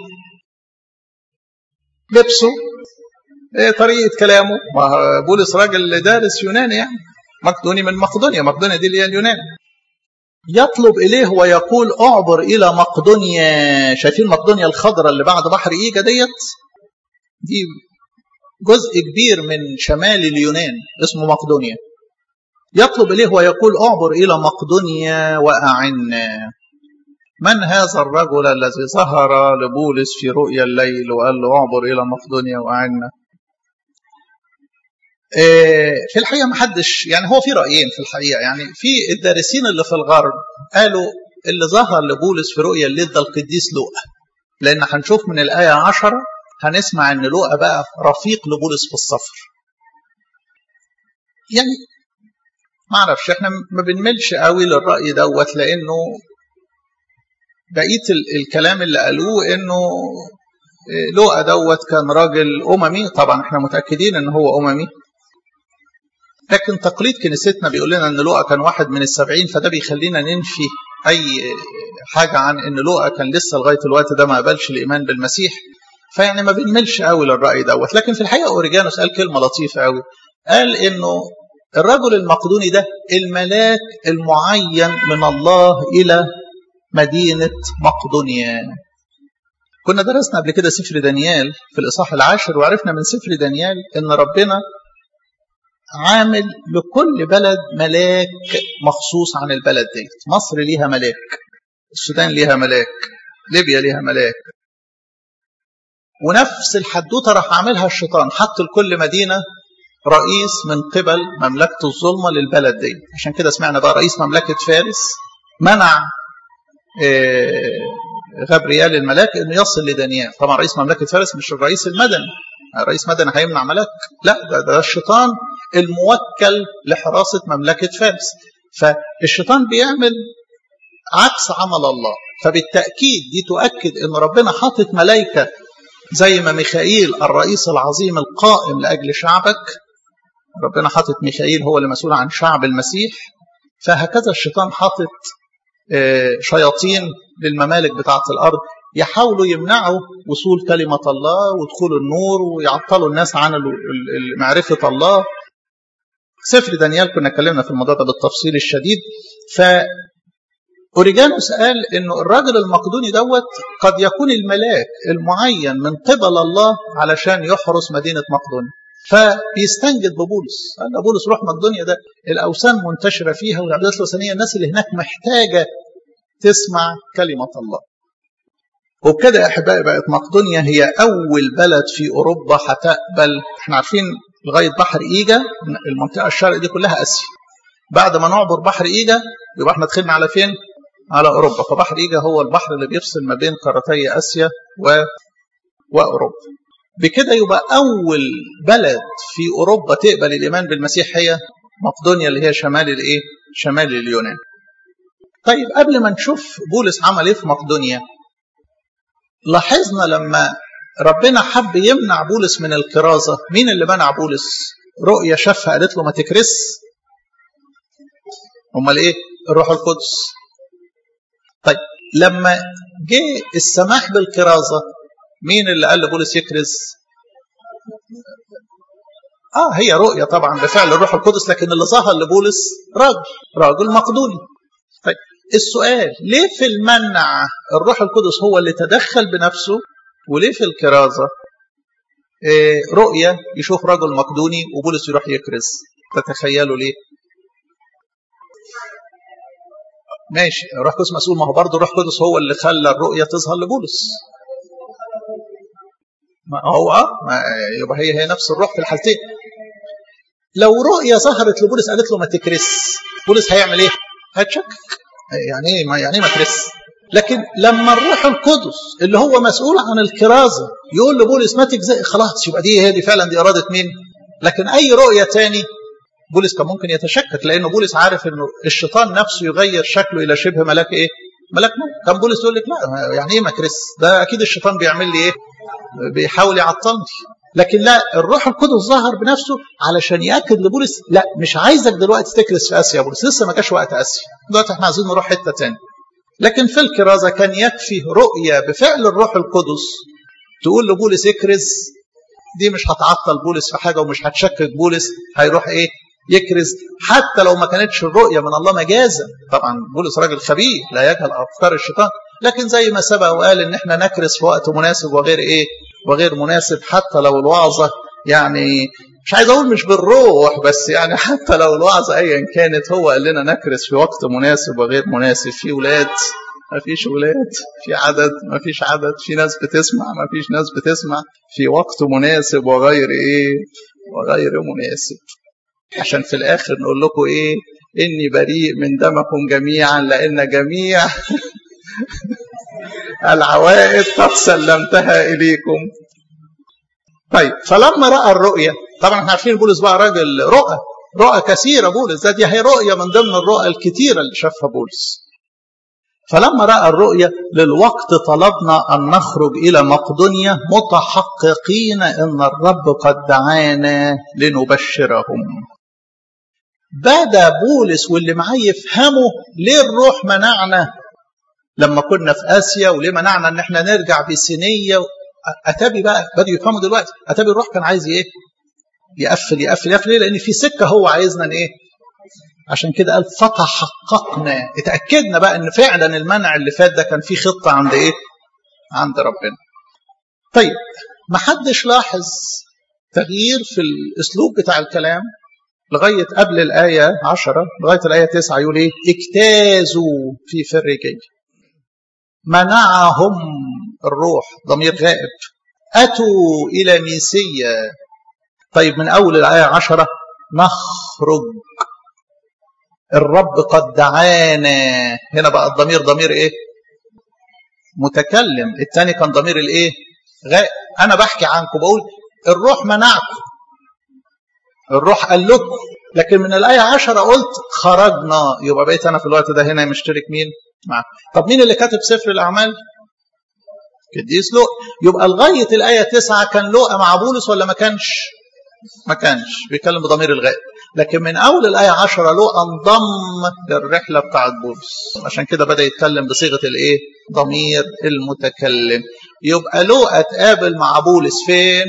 Speaker 1: لبسه، ايه طريقه كلامه. ما بولس راجل دارس يوناني، يعني مقدوني من مقدونيا، مقدونيا دي اللي هي اليونان. يطلب اليه ويقول اعبر الى مقدونيا. شايفين مقدونيا الخضراء اللي بعد بحر ايجا ديت؟ دي جزء كبير من شمال اليونان اسمه مقدونيا. يطلب اليه ويقول اعبر الى مقدونيا واعنا. من هذا الرجل الذي ظهر لبولس في رؤيا الليل وقال له اعبر الى مقدونيا واعنا؟ في الحقيقة ما حدش، يعني هو في رأيين في الحقيقة. يعني في الدارسين اللي في الغرب قالوا اللي ظهر لبولس في رؤيا الليل ده القديس لوقا، لأن هنشوف من الآية 10 هنسمع أن لوقا بقى رفيق لبولس في السفر. يعني ما اعرفش، احنا ما بنملش قوي للرأي دوت، لأنه بقية الكلام اللي قالوه أنه لوقا دوت كان راجل أممي. طبعا احنا متأكدين أنه هو أممي، لكن تقليد كنيستنا بيقول لنا ان لوقا كان واحد من ال70، فده بيخلينا ننفي اي حاجه عن ان لوقا كان لسه لغايه الوقت ده ما قبلش الايمان بالمسيح. فيعني ما بنملش قوي للراي دوت. لكن في الحقيقه اوريجانوس قال كلمه لطيفه قوي، قال انه الرجل المقدوني ده الملاك المعين من الله الى مدينه مقدونيا. كنا درسنا قبل كده سفر دانيال في الاصحاح 10، وعرفنا من سفر دانيال ان ربنا عامل لكل بلد ملاك مخصوص عن البلد دي. مصر ليها ملاك، السودان ليها ملاك، ليبيا ليها ملاك. ونفس الحدوته راح عاملها الشيطان، حط لكل مدينه رئيس من قبل مملكه الظلمه للبلد دي. عشان كده سمعنا بقى رئيس مملكه فارس منع غبريال الملاك انه يصل لدانيال. طبعا رئيس مملكه فارس مش الرئيس المدني، الرئيس مدني هيمنع ملاك، لا ده الشيطان الموكل لحراسه مملكه فارس. فالشيطان بيعمل عكس عمل الله. فبالتاكيد دي تؤكد ان ربنا حاطط ملائكه زي ما ميخائيل الرئيس العظيم القائم لاجل شعبك، ربنا حاطط ميخائيل هو اللي مسؤول عن شعب المسيح. فهكذا الشيطان حاطط شياطين للممالك بتاعة الأرض يحاولوا يمنعوا وصول كلمة الله ودخول النور ويعطلوا الناس عن معرفة الله. سفر دانيال كنا اتكلمنا في الموضوع ده بالتفصيل الشديد. فأوريجانوس قال إنه الراجل المقدوني دوت قد يكون الملاك المعين من قبل الله علشان يحرس مدينة مقدونيا. فبيستنجد ببولس، قال له بولس روح مقدونيا، ده الأوثان منتشرة فيها والعبادات الوثنية، الناس اللي هناك محتاجة تسمع كلمة الله. وبكده يا أحبائي بقت مقدونيا هي أول بلد في أوروبا هتقبل. احنا عارفين لغاية بحر إيجا المنطقة الشرق دي كلها آسيا. بعد ما نعبر بحر إيجا يبقى احنا دخلنا على فين؟ على أوروبا. فبحر إيجا هو البحر اللي بيفصل ما بين قارتي آسيا وأوروبا. بكده يبقى أول بلد في أوروبا تقبل الإيمان بالمسيح هي مقدونيا اللي هي شمال اليونان. طيب قبل ما نشوف بولس عمل ايه في مقدونيا، لاحظنا لما ربنا حب يمنع بولس من الكرازة، مين اللي منع بولس؟ رؤيا شافها قالت له ما تكرس. امال ايه؟ الروح القدس. طيب لما جه السماح بالكرازة مين اللي قال لبولس يكرز؟ هي رؤيا طبعا بفعل الروح القدس، لكن اللي ظهر لبولس راجل مقدوني. طيب السؤال ليه في المنع الروح القدس هو اللي تدخل بنفسه، وليه في الكرازة رؤيا يشوف رجل مقدوني وبولس يروح يكرز؟ تتخيلوا ليه؟ ماشي الروح القدس مسؤول، ما هو برضه الروح القدس هو اللي خلى الرؤيا تظهر لبولس. ما هو يبقى هي نفس الروح في الحالتين. لو رؤيا ظهرت لبولس قالت له ما تكرس، بولس هيعمل ايه؟ هتشكك. يعني ايه ما تكرس؟ لكن لما الروح القدس اللي هو مسؤول عن الكرازة يقول لبولس ما تجزئ، خلاص يبقى دي فعلا دي إرادة مين؟ لكن أي رؤية تاني بولس كان ممكن يتشكك، لأنه بولس عارف إنه الشيطان نفسه يغير شكله إلى شبه ملاك إيه؟ ملاك موت. كان بولس يقول لك لا يعني إيه ما تكرس؟ ده أكيد الشيطان بيعمل لي إيه؟ بيحاول يعطلني. لكن لا، الروح القدس ظهر بنفسه علشان يأكد لبولس لا مش عايزك دلوقتي تكرس في آسيا. بولس لسه ما كانش وقت آسيا، دلوقتي احنا عايزين نروح حتة تاني. لكن في الكرازة كان يكفي رؤية بفعل الروح القدس تقول لبولس اكرز، دي مش هتعطل بولس في حاجة ومش هتشكك بولس، هيروح ايه؟ يكرز، حتى لو ما كانتش الرؤية من الله مجازا. طبعا بولس راجل خبير لا يجهل أفكار الشيطان، لكن زي ما سبق وقال ان احنا نكرز في وقت مناسب وغير مناسب، حتى لو الوعظة يعني مش عايز اقول مش بالروح، بس يعني حتى لو الوعظة ايا كانت هو قال لنا نكرز في وقت مناسب وغير مناسب. في ولاد ما فيش ولاد، في عدد ما فيش عدد، في ناس بتسمع ما فيش ناس بتسمع، في وقت مناسب وغير مناسب. عشان في الاخر نقول لكم ايه؟ اني بريء من دمكم جميعا لان جميع العوائد قد سلمتها اليكم. طيب فلما راى الرؤيا، طبعا احنا عارفين بولس بقى راجل رؤى كثيره. بولس دي هي رؤيه من ضمن الرؤى الكثيره اللي شافها بولس. فلما راى الرؤيا للوقت طلبنا ان نخرج الى مقدونيا متحققين ان الرب قد دعانا لنبشرهم. بدا بولس واللي معاه يفهموا ليه الروح منعنا لما كنا في آسيا، وليه منعنا ان احنا نرجع بسينية. اتابي بقى بدأوا يفهموا دلوقتي. اتابي الروح كان عايز ايه؟ يقفل ليه؟ لان في سكة هو عايزنا ايه؟ عشان كده قال فتحققنا، اتأكدنا بقى ان فعلا المنع اللي فات ده كان فيه خطة عند ايه؟ عند ربنا. طيب ما حدش لاحظ تغيير في الاسلوب بتاع الكلام لغاية قبل الآية 10 لغاية الآية 9 يقول ايه؟ اجتازوا في فريقين، منعهم الروح، ضمير غائب، أتوا إلى ميسيا. طيب من أول الآية 10 نخرج، الرب قد دعانا، هنا بقى الضمير ضمير إيه؟
Speaker 2: متكلم، الثاني كان ضمير الايه؟ غائب. انا بحكي عنكم بقول الروح منعكم، الروح قال لكم، لكن من الآية 10 قلت خرجنا، يبقى بقيت أنا في الوقت ده هنا مشترك مين؟ معك. طب مين اللي كاتب سفر الأعمال؟ قديس لوقا. يبقى لغاية الآية 9 كان لوقا مع بولس ولا ما كانش؟ ما كانش بيتكلم بضمير الغائب. لكن من أول الآية 10 لوقا انضم للرحلة بتاعت بولس، عشان كده بدأ يتكلم بصيغة الإيه؟ ضمير المتكلم. يبقى لوقا اتقابل مع بولس فين؟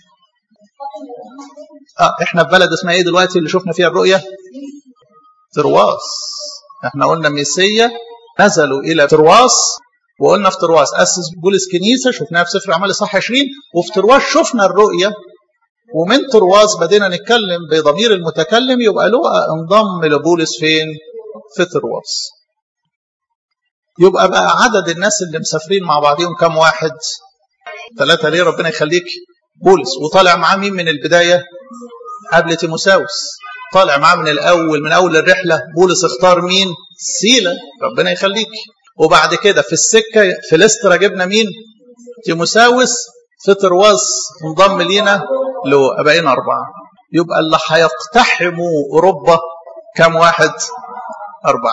Speaker 2: احنا في بلد اسمها ايه دلوقتي اللي شفنا فيها الرؤية؟ ترواس. احنا قلنا ميسية نزلوا الى ترواس، وقلنا في ترواس اسس بولس كنيسة، شفناها في سفر اعمال اصحاح 20، وفي ترواس شفنا الرؤية، ومن ترواس بدينا نتكلم بضمير المتكلم. يبقى لوقا انضم لبولس فين؟ في ترواس. يبقى بقى عدد الناس اللي مسافرين مع بعضهم كم واحد؟ 3. ليه ربنا يخليك؟ بولس. وطالع معاه مين من البداية؟ قبل تيموساوس طالع معاه من الأول، من أول الرحلة. بولس اختار مين؟ سيلا، ربنا يخليك. وبعد كده في السكة في لسترا جبنا مين؟ تيموساوس. في ترواس انضم لينا لو بقينا 4. يبقى اللي هيقتحموا أوروبا كم واحد؟ 4.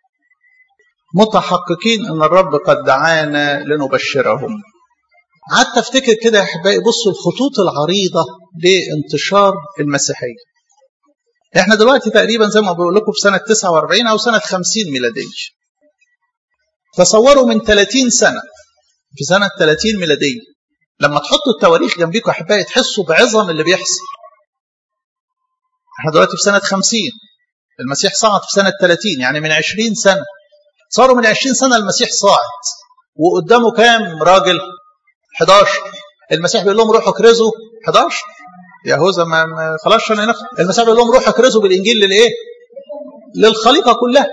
Speaker 2: متحققين أن الرب قد دعانا لنبشرهم. قعدت افتكر كده يا احبائي، بصوا الخطوط العريضة لانتشار المسيحية. احنا دلوقتي تقريبا زي ما بقول لكم في سنة 49 أو سنة 50 ميلادية. تصوروا من 30 سنة، في سنة 30 ميلادية، لما تحطوا التواريخ جنبيكم يا احبائي تحسوا بعظم اللي بيحصل. احنا دلوقتي في سنة 50، المسيح صعد في سنة 30، يعني من 20 سنة. صاروا من 20 سنة المسيح صاعد، وقدامه كام راجل؟ 11. المسيح بيقول لهم روحوا اكرزوا 11. يهوذا ما خلاص عشان ينفذ. المسيح بيقول لهم روحوا اكرزوا بالانجيل للايه؟ للخليقه كلها.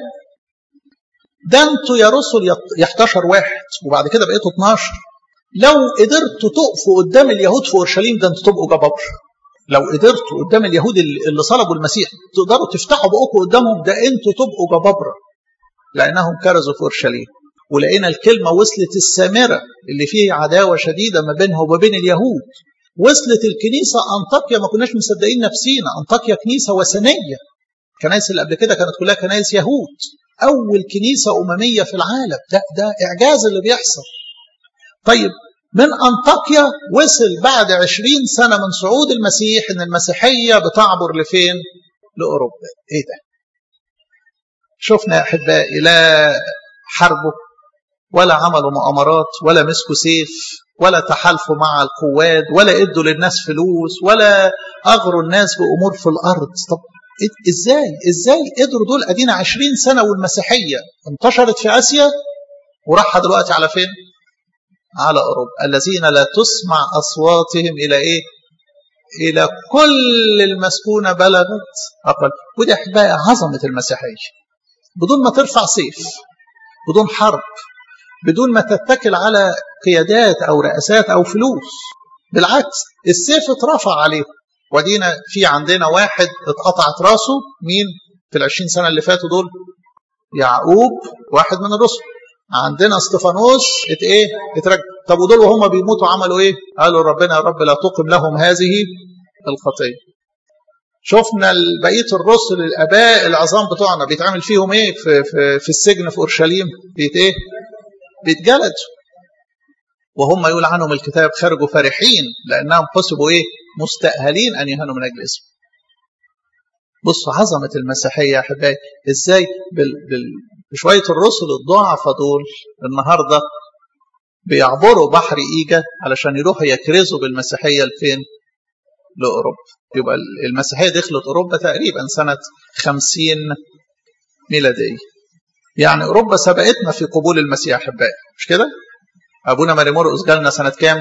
Speaker 2: ده انتوا يا رسل يا 11 واحد، وبعد كده بقيتوا 12. لو قدرتوا تقفوا قدام اليهود في اورشليم ده انتوا تبقوا جبابره. لو قدرتوا قدام اليهود اللي صلبوا المسيح تقدروا تفتحوا بقكم قدامهم، ده انتوا تبقوا جبابره، لانهم كرزوا في اورشليم. ولقينا الكلمة وصلت السامرة اللي فيه عداوة شديدة ما بينها وما بين اليهود. وصلت الكنيسة أنطاكيا، ما كناش مصدقين نفسينا، أنطاكيا كنيسة وثنية. الكنائس اللي قبل كده كانت كلها كنائس يهود. أول كنيسة أممية في العالم. ده إعجاز اللي بيحصل. طيب من أنطاكيا وصل بعد 20 سنة من صعود المسيح إن المسيحية بتعبر لفين؟ لأوروبا. إيه ده؟ شفنا يا أحبائي لا حربوا ولا عملوا مؤامرات ولا مسكوا سيف ولا تحالفوا مع القوات ولا ادوا للناس فلوس ولا اغروا الناس بامور في الارض. طب ازاي قدروا دول؟ ادينا 20 سنه والمسيحيه انتشرت في اسيا وراحها دلوقتي على فين؟ على اوروبا. الذين لا تسمع اصواتهم الى ايه؟ الى كل المسكونه بلغت اقل. ودي احبائي عظمه المسيحيه، بدون ما ترفع سيف، بدون حرب، بدون ما تتكل على قيادات أو رئاسات أو فلوس. بالعكس السيف اترفع عليه. ودينا في عندنا واحد اتقطعت راسه، مين في 20 سنة اللي فاتوا دول؟ يعقوب، واحد من الرسل. عندنا استفانوس اترجم. طب ودول وهم بيموتوا عملوا ايه؟ قالوا ربنا يا رب لا تقم لهم هذه الخطية. شفنا بقية الرسل الآباء العظام بتوعنا بيتعمل فيهم ايه في السجن في أورشليم؟ بيتجلدوا، وهم يقول عنهم الكتاب خرجوا فرحين لأنهم حسبوا ايه؟ مستأهلين أن يهانوا من أجل اسمه. بصوا عظمة المسيحية يا أحبائي ازاي بشوية الرسل الضعفاء دول النهاردة بيعبروا بحر إيجا علشان يروحوا يكرزوا بالمسيحية لفين؟ لأوروبا. يبقى المسيحية دخلت أوروبا تقريبا سنة 50 ميلادية. يعني أوروبا سبقتنا في قبول المسيح أحبائي، مش كده؟ أبونا ماري مرقس جالنا سنة كام؟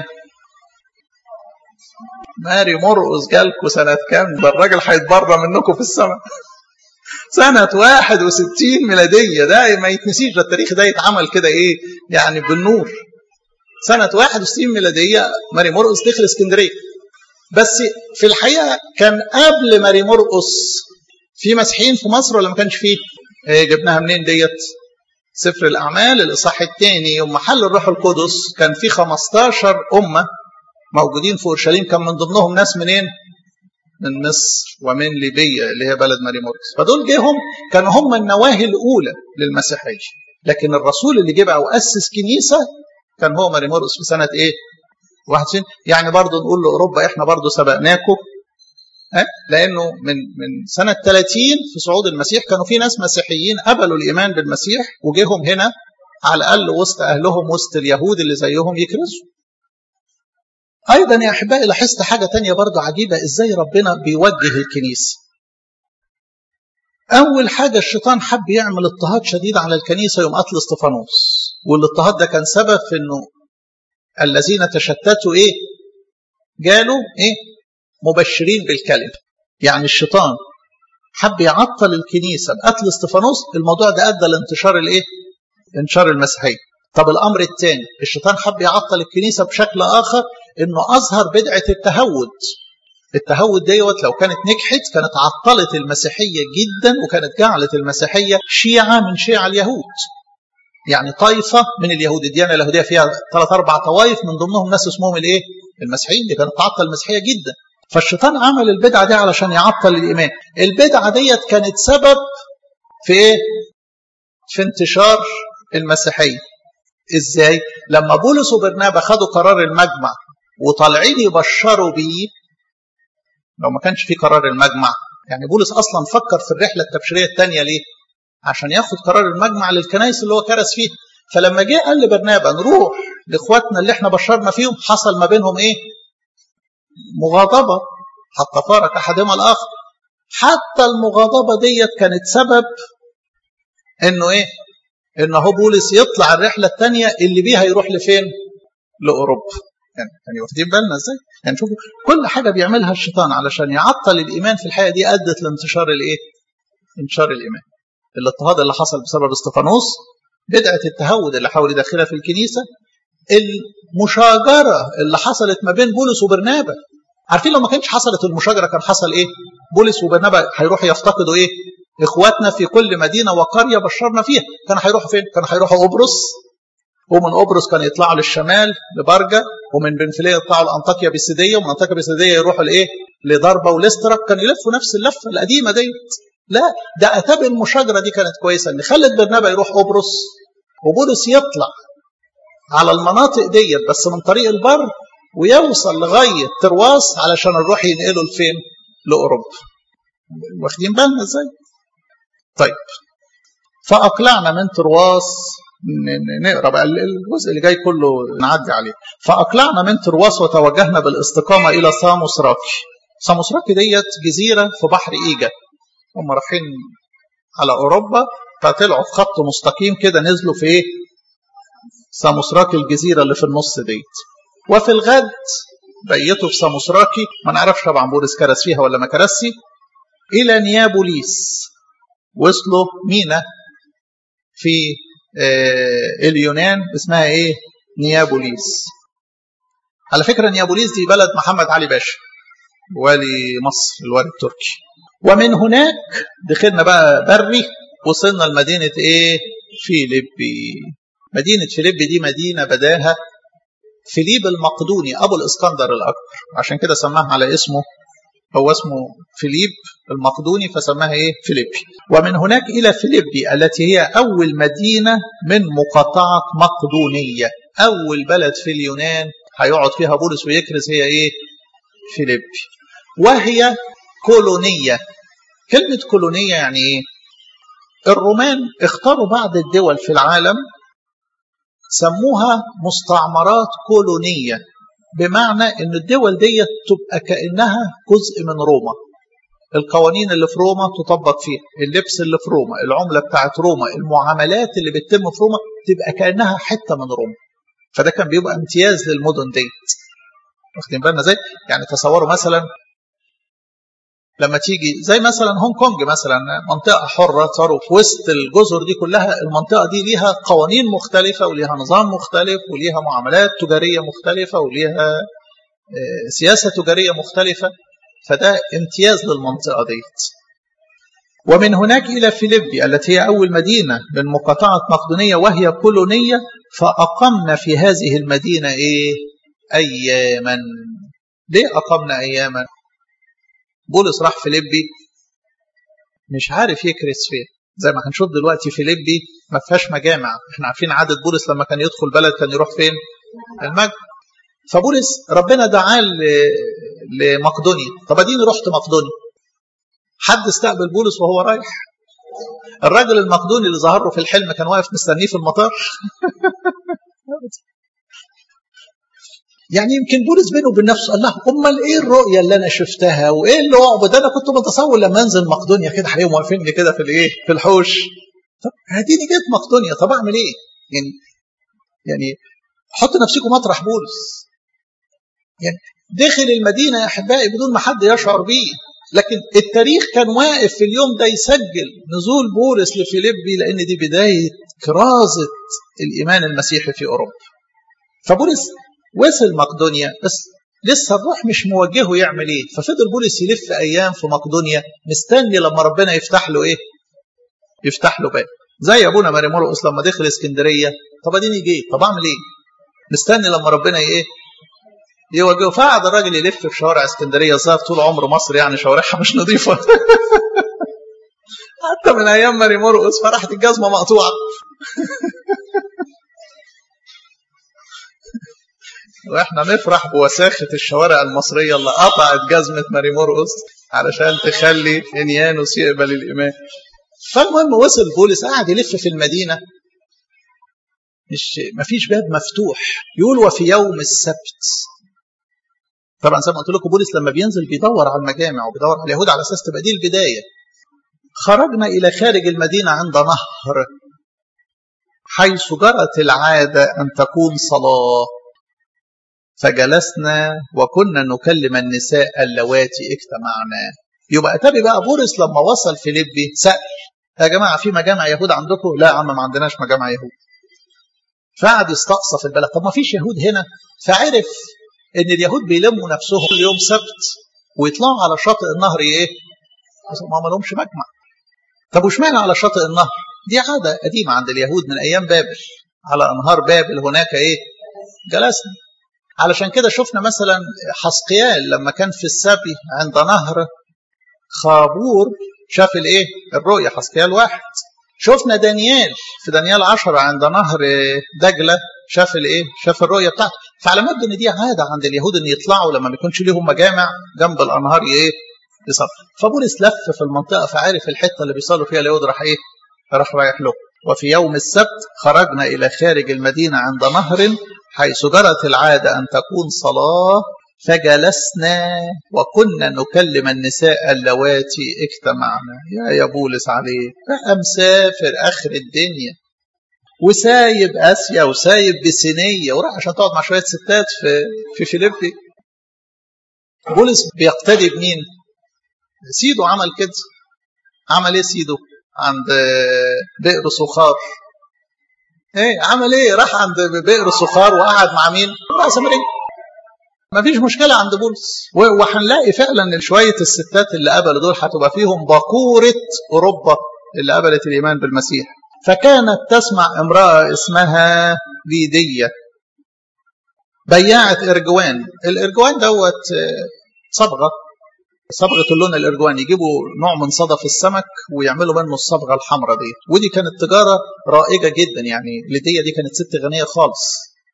Speaker 2: ماري مرقس جالكوا سنة كام؟ ده الراجل هيتبرى منكم في السماء. سنة 61 ميلادية. ده ما يتنسيش، ده التاريخ ده يتعمل كده ايه يعني بالنور. سنة 61 ميلادية ماري مرقس دخل اسكندرية. بس في الحقيقة كان قبل ماري مرقس في مسيحيين في مصر ولا ما كانش فيه؟ جبناها منين ديت؟ سفر الأعمال الإصحاح الثاني يوم محل الروح القدس كان في 15 أمة موجودين في أورشليم، كان من ضمنهم ناس منين؟ من مصر ومن ليبيا اللي هي بلد ماريموركس. فدول جيهم كانوا هم النواهي الأولى للمسيحية. لكن الرسول اللي جه بقى وأسس كنيسة كان هو ماريموركس في سنة إيه؟ 91. يعني برضه نقول لأوروبا إحنا برضه سبقناكم، لأنه من سنة 30 في صعود المسيح كانوا في ناس مسيحيين قبلوا الإيمان بالمسيح وجيهم هنا على الأقل وسط أهلهم وسط اليهود اللي زيهم يكرزوا. أيضا يا أحبائي لاحظت حاجة تانية برضو عجيبة، إزاي ربنا بيوجه الكنيسة. أول حاجة الشيطان حب يعمل اضطهاد شديد على الكنيسة يوم قتل استفانوس، والاضطهاد ده كان سبب في أنه الذين تشتتوا إيه؟ جالوا إيه؟ مبشرين بالكلمة. يعني الشيطان حب يعطل الكنيسة بقتل استفانوس، الموضوع ده أدى لانتشار الإيه؟ انتشار المسيحية. طب الأمر الثاني الشيطان حب يعطل الكنيسة بشكل آخر، إنه أظهر بدعة التهود. التهود ديوت لو كانت نجحت كانت عطلت المسيحية جدا، وكانت جعلت المسيحية شيعة من شيعة اليهود. يعني طائفة من اليهود، الديانة اليهودية فيها 3-4 طوائف من ضمنهم ناس اسمهم الإيه؟ المسيحيين، اللي كانت تعطل المسيحية جدا. فالشيطان عمل البدعة دي علشان يعطل الإيمان. البدعة ديت كانت سبب في إيه؟ في انتشار المسيحية. إزاي؟ لما بولس وبرنابا خدوا قرار المجمع وطالعين يبشروا بيه، لو ما كانش في قرار المجمع، يعني بولس أصلا فكر في الرحلة التبشيرية الثانية ليه؟ عشان ياخد قرار المجمع للكنائس اللي هو كرس فيه. فلما جه قال لبرنابا نروح لإخواتنا اللي احنا بشرنا فيهم، حصل ما بينهم إيه؟ مغاضبة، حتى فارق أحدهما الآخر. حتى المغاضبة ديت كانت سبب إنه إيه؟ إنه هو بولس يطلع الرحلة الثانية اللي بيها يروح لفين؟ لأوروبا. يعني واخدين بالنا إزاي؟ يعني شوفوا كل حاجة بيعملها الشيطان علشان يعطل الإيمان في الحقيقة دي أدت لانتشار الإيه؟ انتشار الإيمان. الاضطهاد اللي حصل بسبب استفانوس، بدعة التهود اللي حاول يدخلها في الكنيسة، المشاجرة اللي حصلت ما بين بولس وبرنابا. عارفين لو ما كانش حصلت المشاجرة كان حصل إيه؟ بولس وبرنابا هيروحوا يفتقدوا إيه؟ إخواتنا في كل مدينة وقرية بشرنا فيها. كانوا هيروحوا فين؟ كانوا هيروحوا قبرص، ومن قبرص كانوا يطلعوا للشمال لبرجة، ومن بنفلية يطلعوا لأنطاكيا بيسيدية، ومن أنطاكيا بيسيدية يروحوا لإيه؟ لضربة ولسترا. كانوا يلفوا نفس اللفة القديمة ديت. لا، ده أتاب المشاجرة دي كانت كويسة، إن خلت برنابا يروح قبرص وبولس يطلع على المناطق ديت بس من طريق البر، ويوصل لغاية ترواس علشان نروح ينقلوا لفين؟ لأوروبا. واخدين بالنا إزاي؟ طيب، فأقلعنا من ترواس، نقرأ بقى الجزء اللي جاي كله نعدي عليه. فأقلعنا من ترواس وتوجهنا بالاستقامة إلى ساموسراكي. ساموسراكي ديت جزيرة في بحر إيجا. هم رايحين على أوروبا، فطلعوا في خط مستقيم كده، نزلوا في إيه؟ ساموسراكي، الجزيرة اللي في النص ديت. وفي الغد بيتوا في ساموسراكي، ما نعرفش طبعا بولس كرس فيها ولا ما كرسي، إلى نيابوليس. وصلوا مينا في اليونان اسمها ايه؟ نيابوليس. على فكرة نيابوليس دي بلد محمد علي باشا والي مصر، الوالي التركي. ومن هناك دخلنا بقى بري، وصلنا لمدينة ايه؟ فيليبي. مدينة فيليبي دي مدينة بداها فيليب المقدوني أبو الإسكندر الأكبر، عشان كده سماها على اسمه، هو اسمه فيليب المقدوني فسماها ايه؟ فيليبي. ومن هناك الى فيليبي التي هي اول مدينه من مقاطعه مقدونيه. اول بلد في اليونان هيقعد فيها بولس ويكرز هي ايه؟ فيليبي. وهي كولونيه. كلمه كولونيه يعني ايه؟ الرومان اختاروا بعض الدول في العالم سموها مستعمرات كولونيه، بمعنى ان الدول دي تبقى كأنها جزء من روما. القوانين اللي في روما تطبق فيها، اللبس اللي في روما، العملة بتاعت روما، المعاملات اللي بتتم في روما تبقى كأنها حتة من روما. فده كان بيبقى امتياز للمدن ديت. واخدين بالنا ازاي؟ يعني تصوروا مثلا لما تيجي زي مثلا هونج كونج مثلا، منطقة حرة، تصوروا في وسط الجزر دي كلها، المنطقة دي ليها قوانين مختلفة وليها نظام مختلف وليها معاملات تجارية مختلفة وليها سياسة تجارية مختلفة. فده امتياز للمنطقة ديت. ومن هناك إلى فيليبي التي هي أول مدينة من مقاطعة مقدونية وهي كولونية، فأقمنا في هذه المدينة أياما. ليه أقمنا أياما؟ بولس راح فيليبي مش عارف يكرس فين، زي ما هنشوف دلوقتي فيليبي ما فيهاش مجامع. احنا عارفين عادة بولس لما كان يدخل بلد كان يروح فين؟ المجمع. فبولس ربنا دعاه لمقدونيا. طب اديني رحت مقدونيا، حد استقبل بولس وهو رايح؟ الراجل المقدوني اللي ظهر له في الحلم كان واقف مستنيه في المطار. يعني يمكن بولس بينه وبين نفسه الله، امال ايه الرؤيه اللي انا شفتها وايه اللي اعبد؟ انا كنت متصور لما انزل مقدونيا كده هلاقيهم واقفين لي كده في الحوش. طب هديني جيت مقدونيا، طب اعمل ايه؟ يعني حط نفسكم مطرح بولس. يعني دخل المدينه يا احبائي بدون ما حد يشعر بيه، لكن التاريخ كان واقف في اليوم ده يسجل نزول بولس لفيليبي، لان دي بدايه كرازه الايمان المسيحي في اوروبا. فبولس وصل مقدونيا بس لسه الروح مش موجهه يعمل ايه، ففضل بولس يلف ايام في مقدونيا مستني لما ربنا يفتح له يفتح له باب. زي ابونا ماري مرقس لما دخل اسكندريه، طب اديني جيت، طب اعمل ايه؟ مستني لما ربنا يوجهه. فقعد الراجل يلف في شوارع اسكندريه، صار طول عمر مصر يعني شوارعها مش نظيفه. حتى من ايام ماري مرقس فراحت الجزمه مقطوعه. واحنا نفرح بوساخه الشوارع المصريه اللي قطعت جزمه ماري مرقس علشان تخلي انيانوس يقبل الايمان. فالمهم وصل بولس قاعد يلف في المدينه، ما فيش باب مفتوح. يقول وفي يوم السبت. طبعا زي ما قلت لكم بولس لما بينزل بيدور على المجامع وبيدور على اليهود على اساس تبقى دي البدايه. خرجنا الى خارج المدينه عند نهر، حيث جرت العاده ان تكون صلاه، فجلسنا وكنا نكلم النساء اللواتي اجتمعنا. يبقى تبي بقى بولس لما وصل فيليبي سأل يا جماعه في مجامع يهود عندكم؟ لا يا عم ما عندناش مجامع يهود. فقعد يستقصى في البلد، طب ما فيش يهود هنا؟ فعرف ان اليهود بيلموا نفسهم كل يوم سبت ويطلعوا على شاطئ النهر ما لهمش مجمع. طب واشمعنى على شاطئ النهر؟ دي عاده قديمه عند اليهود من ايام بابل، على انهار بابل هناك جلسنا. علشان كده شفنا مثلا حسقيال لما كان في السبي عند نهر خابور شاف الرؤيا، حسقيال 1. شفنا دانيال في دانيال 10 عند نهر دجلة شاف شاف الرؤيا بتاعته. فعلى مد ان دي عاده عند اليهود ان يطلعوا لما ما يكونش ليهم مجامع جنب الانهار يصلوا. فبولس لف في المنطقه فعارف الحته اللي بيصلوا فيها اليهود، راح رايح له. وفي يوم السبت خرجنا الى خارج المدينه عند نهر، حيث جرت العاده ان تكون صلاه، فجلسنا وكنا نكلم النساء اللواتي اجتمعنا. يا بولس عليه بقى مسافر اخر الدنيا وسايب اسيا وسايب بسينيه وراح عشان تقعد مع شويه ستات في فيليبي. بولس بيقتدي بمين؟ سيدو عمل كده. عمل ايه سيدو عند بئر صخار؟ عمل ايه؟ راح عند بئر صخار وقعد مع مين؟ مع سامريه. ما فيش مشكله عند بولس، وهنلاقي فعلا ان شويه الستات اللي قبلوا دول هتبقى فيهم باكوره اوروبا اللي قبلت الايمان بالمسيح. فكانت تسمع امراه اسمها ليدية بياعة ارجوان. الارجوان دوت صبغة اللون الارجوان، يجيبوا نوع من صدف السمك ويعملوا منه الصبغة الحمراء دي، ودي كانت تجارة رائجة جدا. يعني ليدية دي كانت ست غنية خالص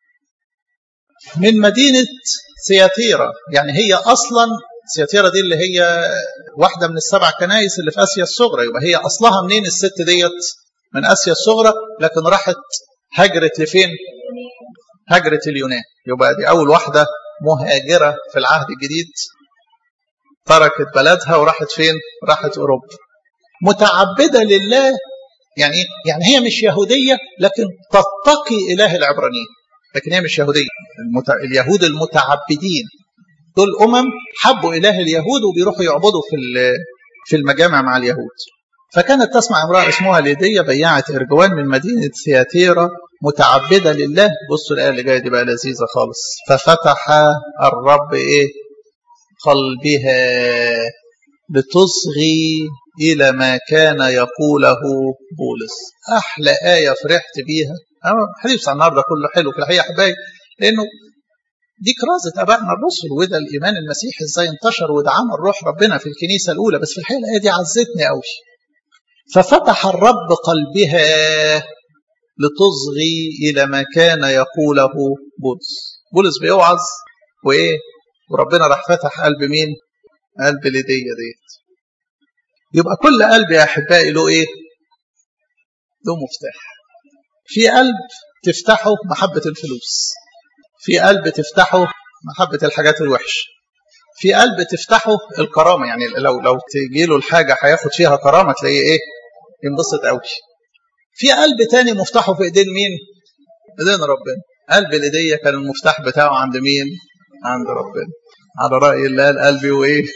Speaker 2: من مدينة سياتيرا. يعني هي أصلا سياتيرا دي اللي هي واحدة من ال7 كنائس اللي في آسيا الصغرى. يبقى هي أصلها منين الست ديت؟ من آسيا الصغرى، لكن راحت هجرت لفين؟ هجرت اليونان. يبقى دي أول واحدة مهاجرة في العهد الجديد، تركت بلدها وراحت فين؟ راحت أوروبا. متعبدة لله. يعني هي مش يهودية لكن تتقي إله العبرانيين، لكن هي مش يهودية. اليهود المتعبدين دول حبوا إله اليهود وبيروحوا يعبدوا في المجامع مع اليهود. فكانت تسمع امرأة اسمها ليدية بياعة ارجوان من مدينة سياتيرا متعبدة لله. بصوا الآية اللي جاية دي بقى لذيذة خالص. ففتح الرب قلبها لتصغي إلى ما كان يقوله بولس. أحلى آية فرحت بيها. حديث عن النهارده كله حلو في الحقيقة أحبائي، لأنه دي كرازة أبائنا الرسل، وده الإيمان المسيحي إزاي انتشر وده عمل روح ربنا في الكنيسة الأولى. بس في الحقيقة الآية دي عزتني قوي. ففتح الرب قلبها لتصغي إلى ما كان يقوله بولس. بولس بيوعظ وإيه، وربنا راح فتح قلب مين؟ قلب ليديا ديت. يبقى كل قلب يا أحبائي له إيه؟ له مفتاح. في قلب تفتحه محبة الفلوس، في قلب تفتحه محبة الحاجات الوحشة، في قلب تفتحه الكرامة. يعني لو تجي له الحاجة هياخد فيها كرامة تلاقيه إيه؟ ينبسط قوي. في قلب تاني مفتاحه في إيدين مين؟ إيدين ربنا. قلب ليديا كان المفتاح بتاعه عند مين؟ عند ربنا. على رأي الله القلب وإيه؟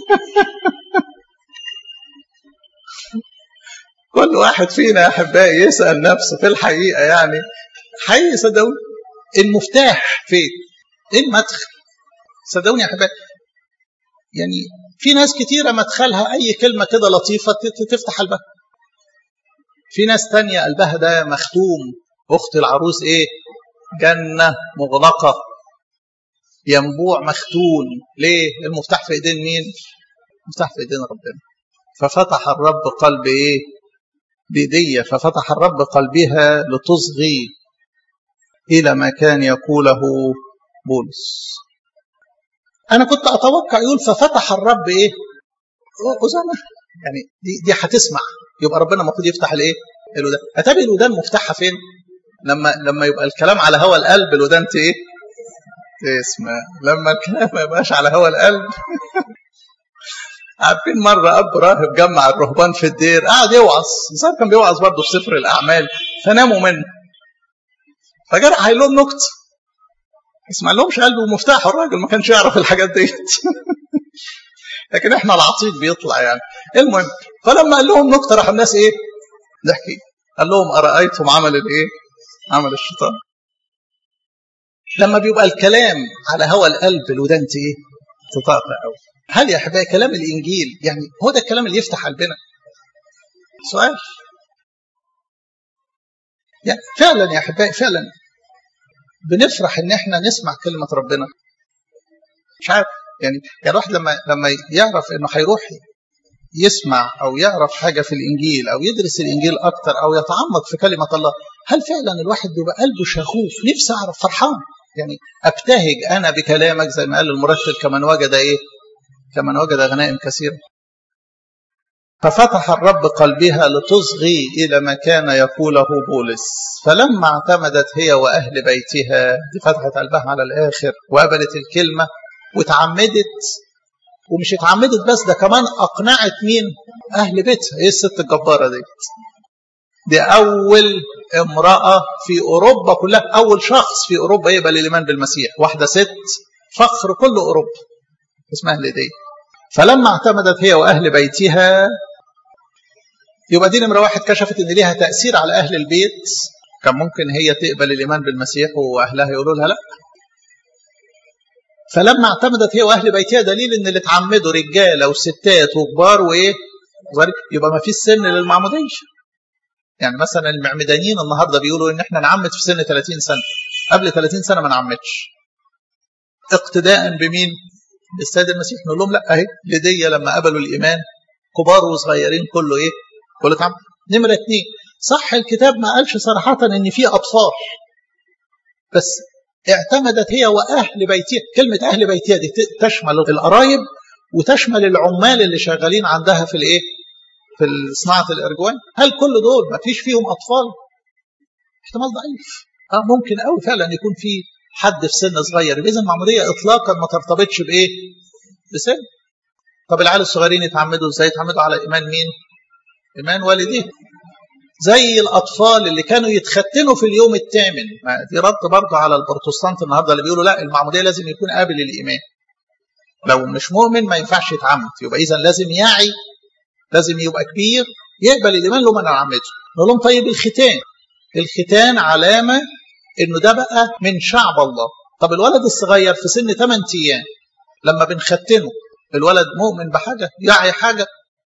Speaker 2: كل واحد فينا يا أحبائي يسأل نفسه في الحقيقة، يعني حقيقي صدقوني المفتاح فين؟ إيه المدخل؟ صدقوني يا أحبائي، يعني في ناس كتيرة مدخلها أي كلمة كده لطيفة تفتح قلبها. في ناس تانية قلبها ده مختوم. أخت العروس إيه؟ جنة مغلقة، ينبوع مختون. ليه؟ المفتاح في إيدين مين؟ المفتاح في إيدين ربنا. ففتح الرب قلب إيه؟ ليديا. ففتح الرب قلبها لتصغي إلى ما كان يقوله بولس. أنا كنت أتوقع يقول ففتح الرب إيه؟ أذنها. يعني دي هتسمع، يبقى ربنا المفروض يفتح الإيه؟ الودان. أتابع الودان مفتاحها فين؟ لما يبقى الكلام على هوى القلب الودان إيه؟ تسمع. لما الكلام ما يبقاش على هوى القلب. عارفين مرة أب راهب جمع الرهبان في الدير، قاعد يوعظ، صار كان بيوعظ برضه في سفر الأعمال، فناموا منه. فجرح قايل لهم نكتة، اسمع لهمش قلبه مفتاح. الراجل ما كانش يعرف الحاجات ديت. لكن احنا العطيب بيطلع يعني. المهم، فلما قال لهم نكتة راح الناس ايه؟ ضحكي. قال لهم أرأيتم عمل الايه؟ عمل الشيطان. لما بيبقى الكلام على هوى القلب الودان ايه؟ تطاطا قوي. هل يا احبائي كلام الانجيل يعني هو ده الكلام اللي يفتح قلبنا؟ سؤال. يعني فعلا يا احبائي فعلا بنفرح ان احنا نسمع كلمه ربنا. مش عارف يعني الواحد لما يعرف انه هيروح يسمع او يعرف حاجه في الانجيل او يدرس الانجيل اكتر او يتعمق في كلمه الله، هل فعلا الواحد بيبقى قلبه شغوف؟ نفسي اعرف، فرحان يعني ابتهج انا بكلامك زي ما قال المرتل كمن وجد ايه؟ كمن وجد غنائم كثيره. ففتح الرب قلبها لتصغي إلى ما كان يقوله بولس. فلما اعتمدت هي وأهل بيتها، دي فتحت قلبها على الآخر وقبلت الكلمة وتعمدت. ومش اتعمدت بس، ده كمان أقنعت مين؟ أهل بيتها. إيه الست الجبارة دي أول امرأة في أوروبا كلها، أول شخص في أوروبا يقبل الإيمان بالمسيح. واحدة ست فخر كل أوروبا اسمها ليديا. فلما اعتمدت هي وأهل بيتها، يبقى دي نمرة واحد كشفت ان ليها تأثير على أهل البيت. كان ممكن هي تقبل الإيمان بالمسيح وأهلها يقولوا لها لا. فلما اعتمدت هي وأهل بيتها دليل ان اللي اتعمدوا رجالة وستات وكبار وإيه؟ يبقى ما فيش سن للمعمودية. يعني مثلا المعمدانيين النهارده بيقولوا ان احنا نعمد في سن 30 سنة، قبل 30 سنة ما نعمدش. اقتداء بمين؟ بالسيد المسيح. نقول لهم لا، اهي ليديا لما قبلوا الإيمان كبار وصغيرين كله ايه؟ كله اتعمد. نمرة 2، صح الكتاب ما قالش صراحة ان في اطفال، بس اعتمدت هي واهل بيتها. كلمة اهل بيتها دي تشمل القرايب وتشمل العمال اللي شغالين عندها في الايه؟ في صناعة الارجوان. هل كل دول ما فيش فيهم اطفال؟ احتمال ضعيف. ممكن قوي فعلا يكون في حد في سن صغير. اذا المعمودية اطلاقا ما ترتبطش بايه؟ بسن. طب العيال الصغيرين يتعمدوا ازاي؟ يتعمدوا على ايمان مين؟ إيمان والديه. زي الأطفال اللي كانوا يتختنوا في اليوم الثامن. دي رد برضه على البروتستانت النهارده اللي بيقولوا لا، المعمودية لازم يكون قابل للإيمان، لو مش مؤمن ما ينفعش يتعمد. يبقى إذا لازم يعي، لازم يبقى كبير يقبل الإيمان لو ما نعمده. نقول لهم طيب الختان علامة إنه ده بقى من شعب الله. طب الولد الصغير في سن 8 أيام لما بنختنه، الولد مؤمن بحاجة؟ يعي حاجة؟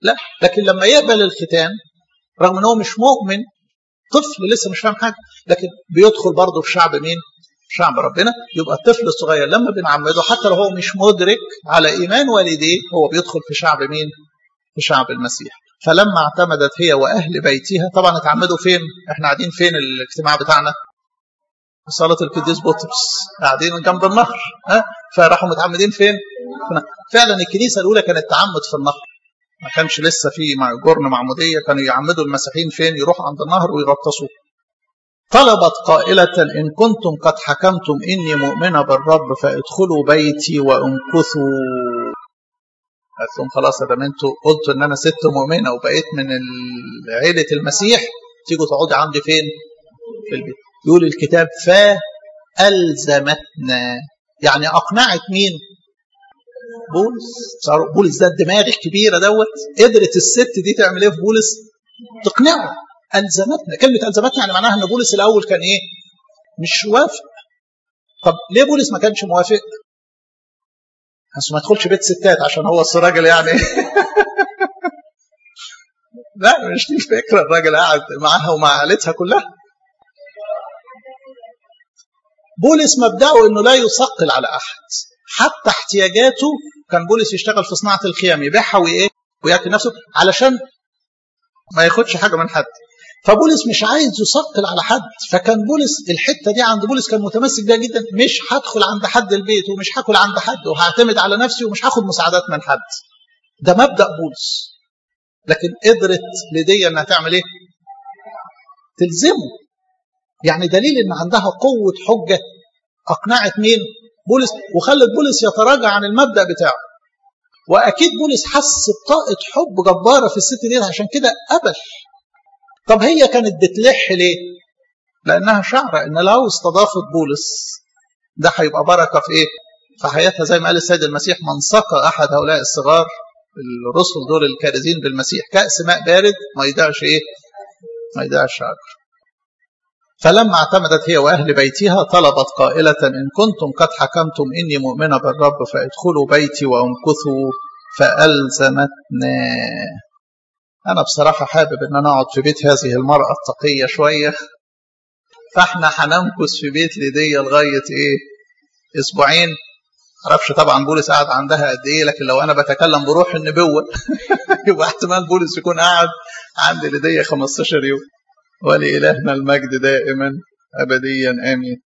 Speaker 2: لا، لكن لما يقبل الختان رغم أنه مش مؤمن، طفل لسه مش فاهم حاجة، لكن بيدخل برضه في شعب مين؟ شعب ربنا. يبقى الطفل الصغير لما بنعمده حتى لو هو مش مدرك على إيمان والديه، هو بيدخل في شعب مين؟ في شعب المسيح. فلما اعتمدت هي وأهل بيتها، طبعا اتعمدوا فين؟ احنا قاعدين فين الاجتماع بتاعنا؟ صلاة القديس بطرس، قاعدين جنب النهر، فراحوا متعمدين فين؟ فعلا الكنيسة الأولى كانت تعمد في النهر، ما كانش لسه في جرن معمودية، كانوا يعمدوا المسيحيين فين؟ يروحوا عند النهر ويغطسوا. طلبت قائلة إن كنتم قد حكمتم إني مؤمنة بالرب فادخلوا بيتي وامكثوا. قالت لهم خلاص يا دام انتوا قلتوا ان انا ست مؤمنة وبقيت من عيلة المسيح، تيجوا تقعدوا عندي فين؟ في البيت. يقول الكتاب فألزمتنا، يعني أقنعت مين؟ بولس. بولس ده الدماغ الكبيرة دوت، قدرت الست دي تعمل ايه في بولس؟ تقنعه. ألزمتنا، كلمة ألزمتنا يعني معناها ان بولس الأول كان ايه؟ مش وافق. طب ليه بولس ما كانش موافق؟ ما يدخلش بيت ستات عشان هو الراجل يعني لا مش دي الفكرة، الراجل قاعد معاها ومع عائلتها كلها. بولس مبدأه انه لا يثقل على احد، حتى احتياجاته كان بولس يشتغل في صناعة الخيام، يبيعها وايه ويأكل نفسه علشان ما ياخدش حاجة من حد. فبولس مش عايز يثقل على حد، فكان بولس الحتة دي عند بولس كان متمسك بيها جدا، مش هدخل عند حد البيت ومش هاكل عند حد وهعتمد على نفسي ومش هاخد مساعدات من حد. ده مبدأ بولس. لكن قدرت ليديا انها تعمل ايه؟ تلزمه. يعني دليل ان عندها قوة حجة، اقنعت مين؟ بولس، وخلت بولس يتراجع عن المبدأ بتاعه. واكيد بولس حس بطاقة حب جبارة في الست دي، عشان كده قبل. طب هي كانت بتلح ليه؟ لانها شعره ان لو استضافت بولس ده هيبقى بركة في ايه؟ في حياتها، زي ما قال السيد المسيح من سقى احد هؤلاء الصغار الرسل دول الكارزين بالمسيح كأس ماء بارد ما يضيعش ايه؟ ما يضيعش اجر. فلما اعتمدت هي وأهل بيتها طلبت قائلة إن كنتم قد حكمتم إني مؤمنة بالرب فادخلوا بيتي وامكثوا فألزمتنا. أنا بصراحة حابب إن أنا أقعد في بيت هذه المرأة التقية شوية، فإحنا هنمكث في بيت ليديا لغاية إيه؟ أسبوعين. معرفش طبعا بولس قاعد عندها قد إيه، لكن لو أنا بتكلم بروح النبوة يبقى احتمال بولس يكون قاعد عند ليديا 15 يوم. ولإلهنا المجد دائما أبديا آمين.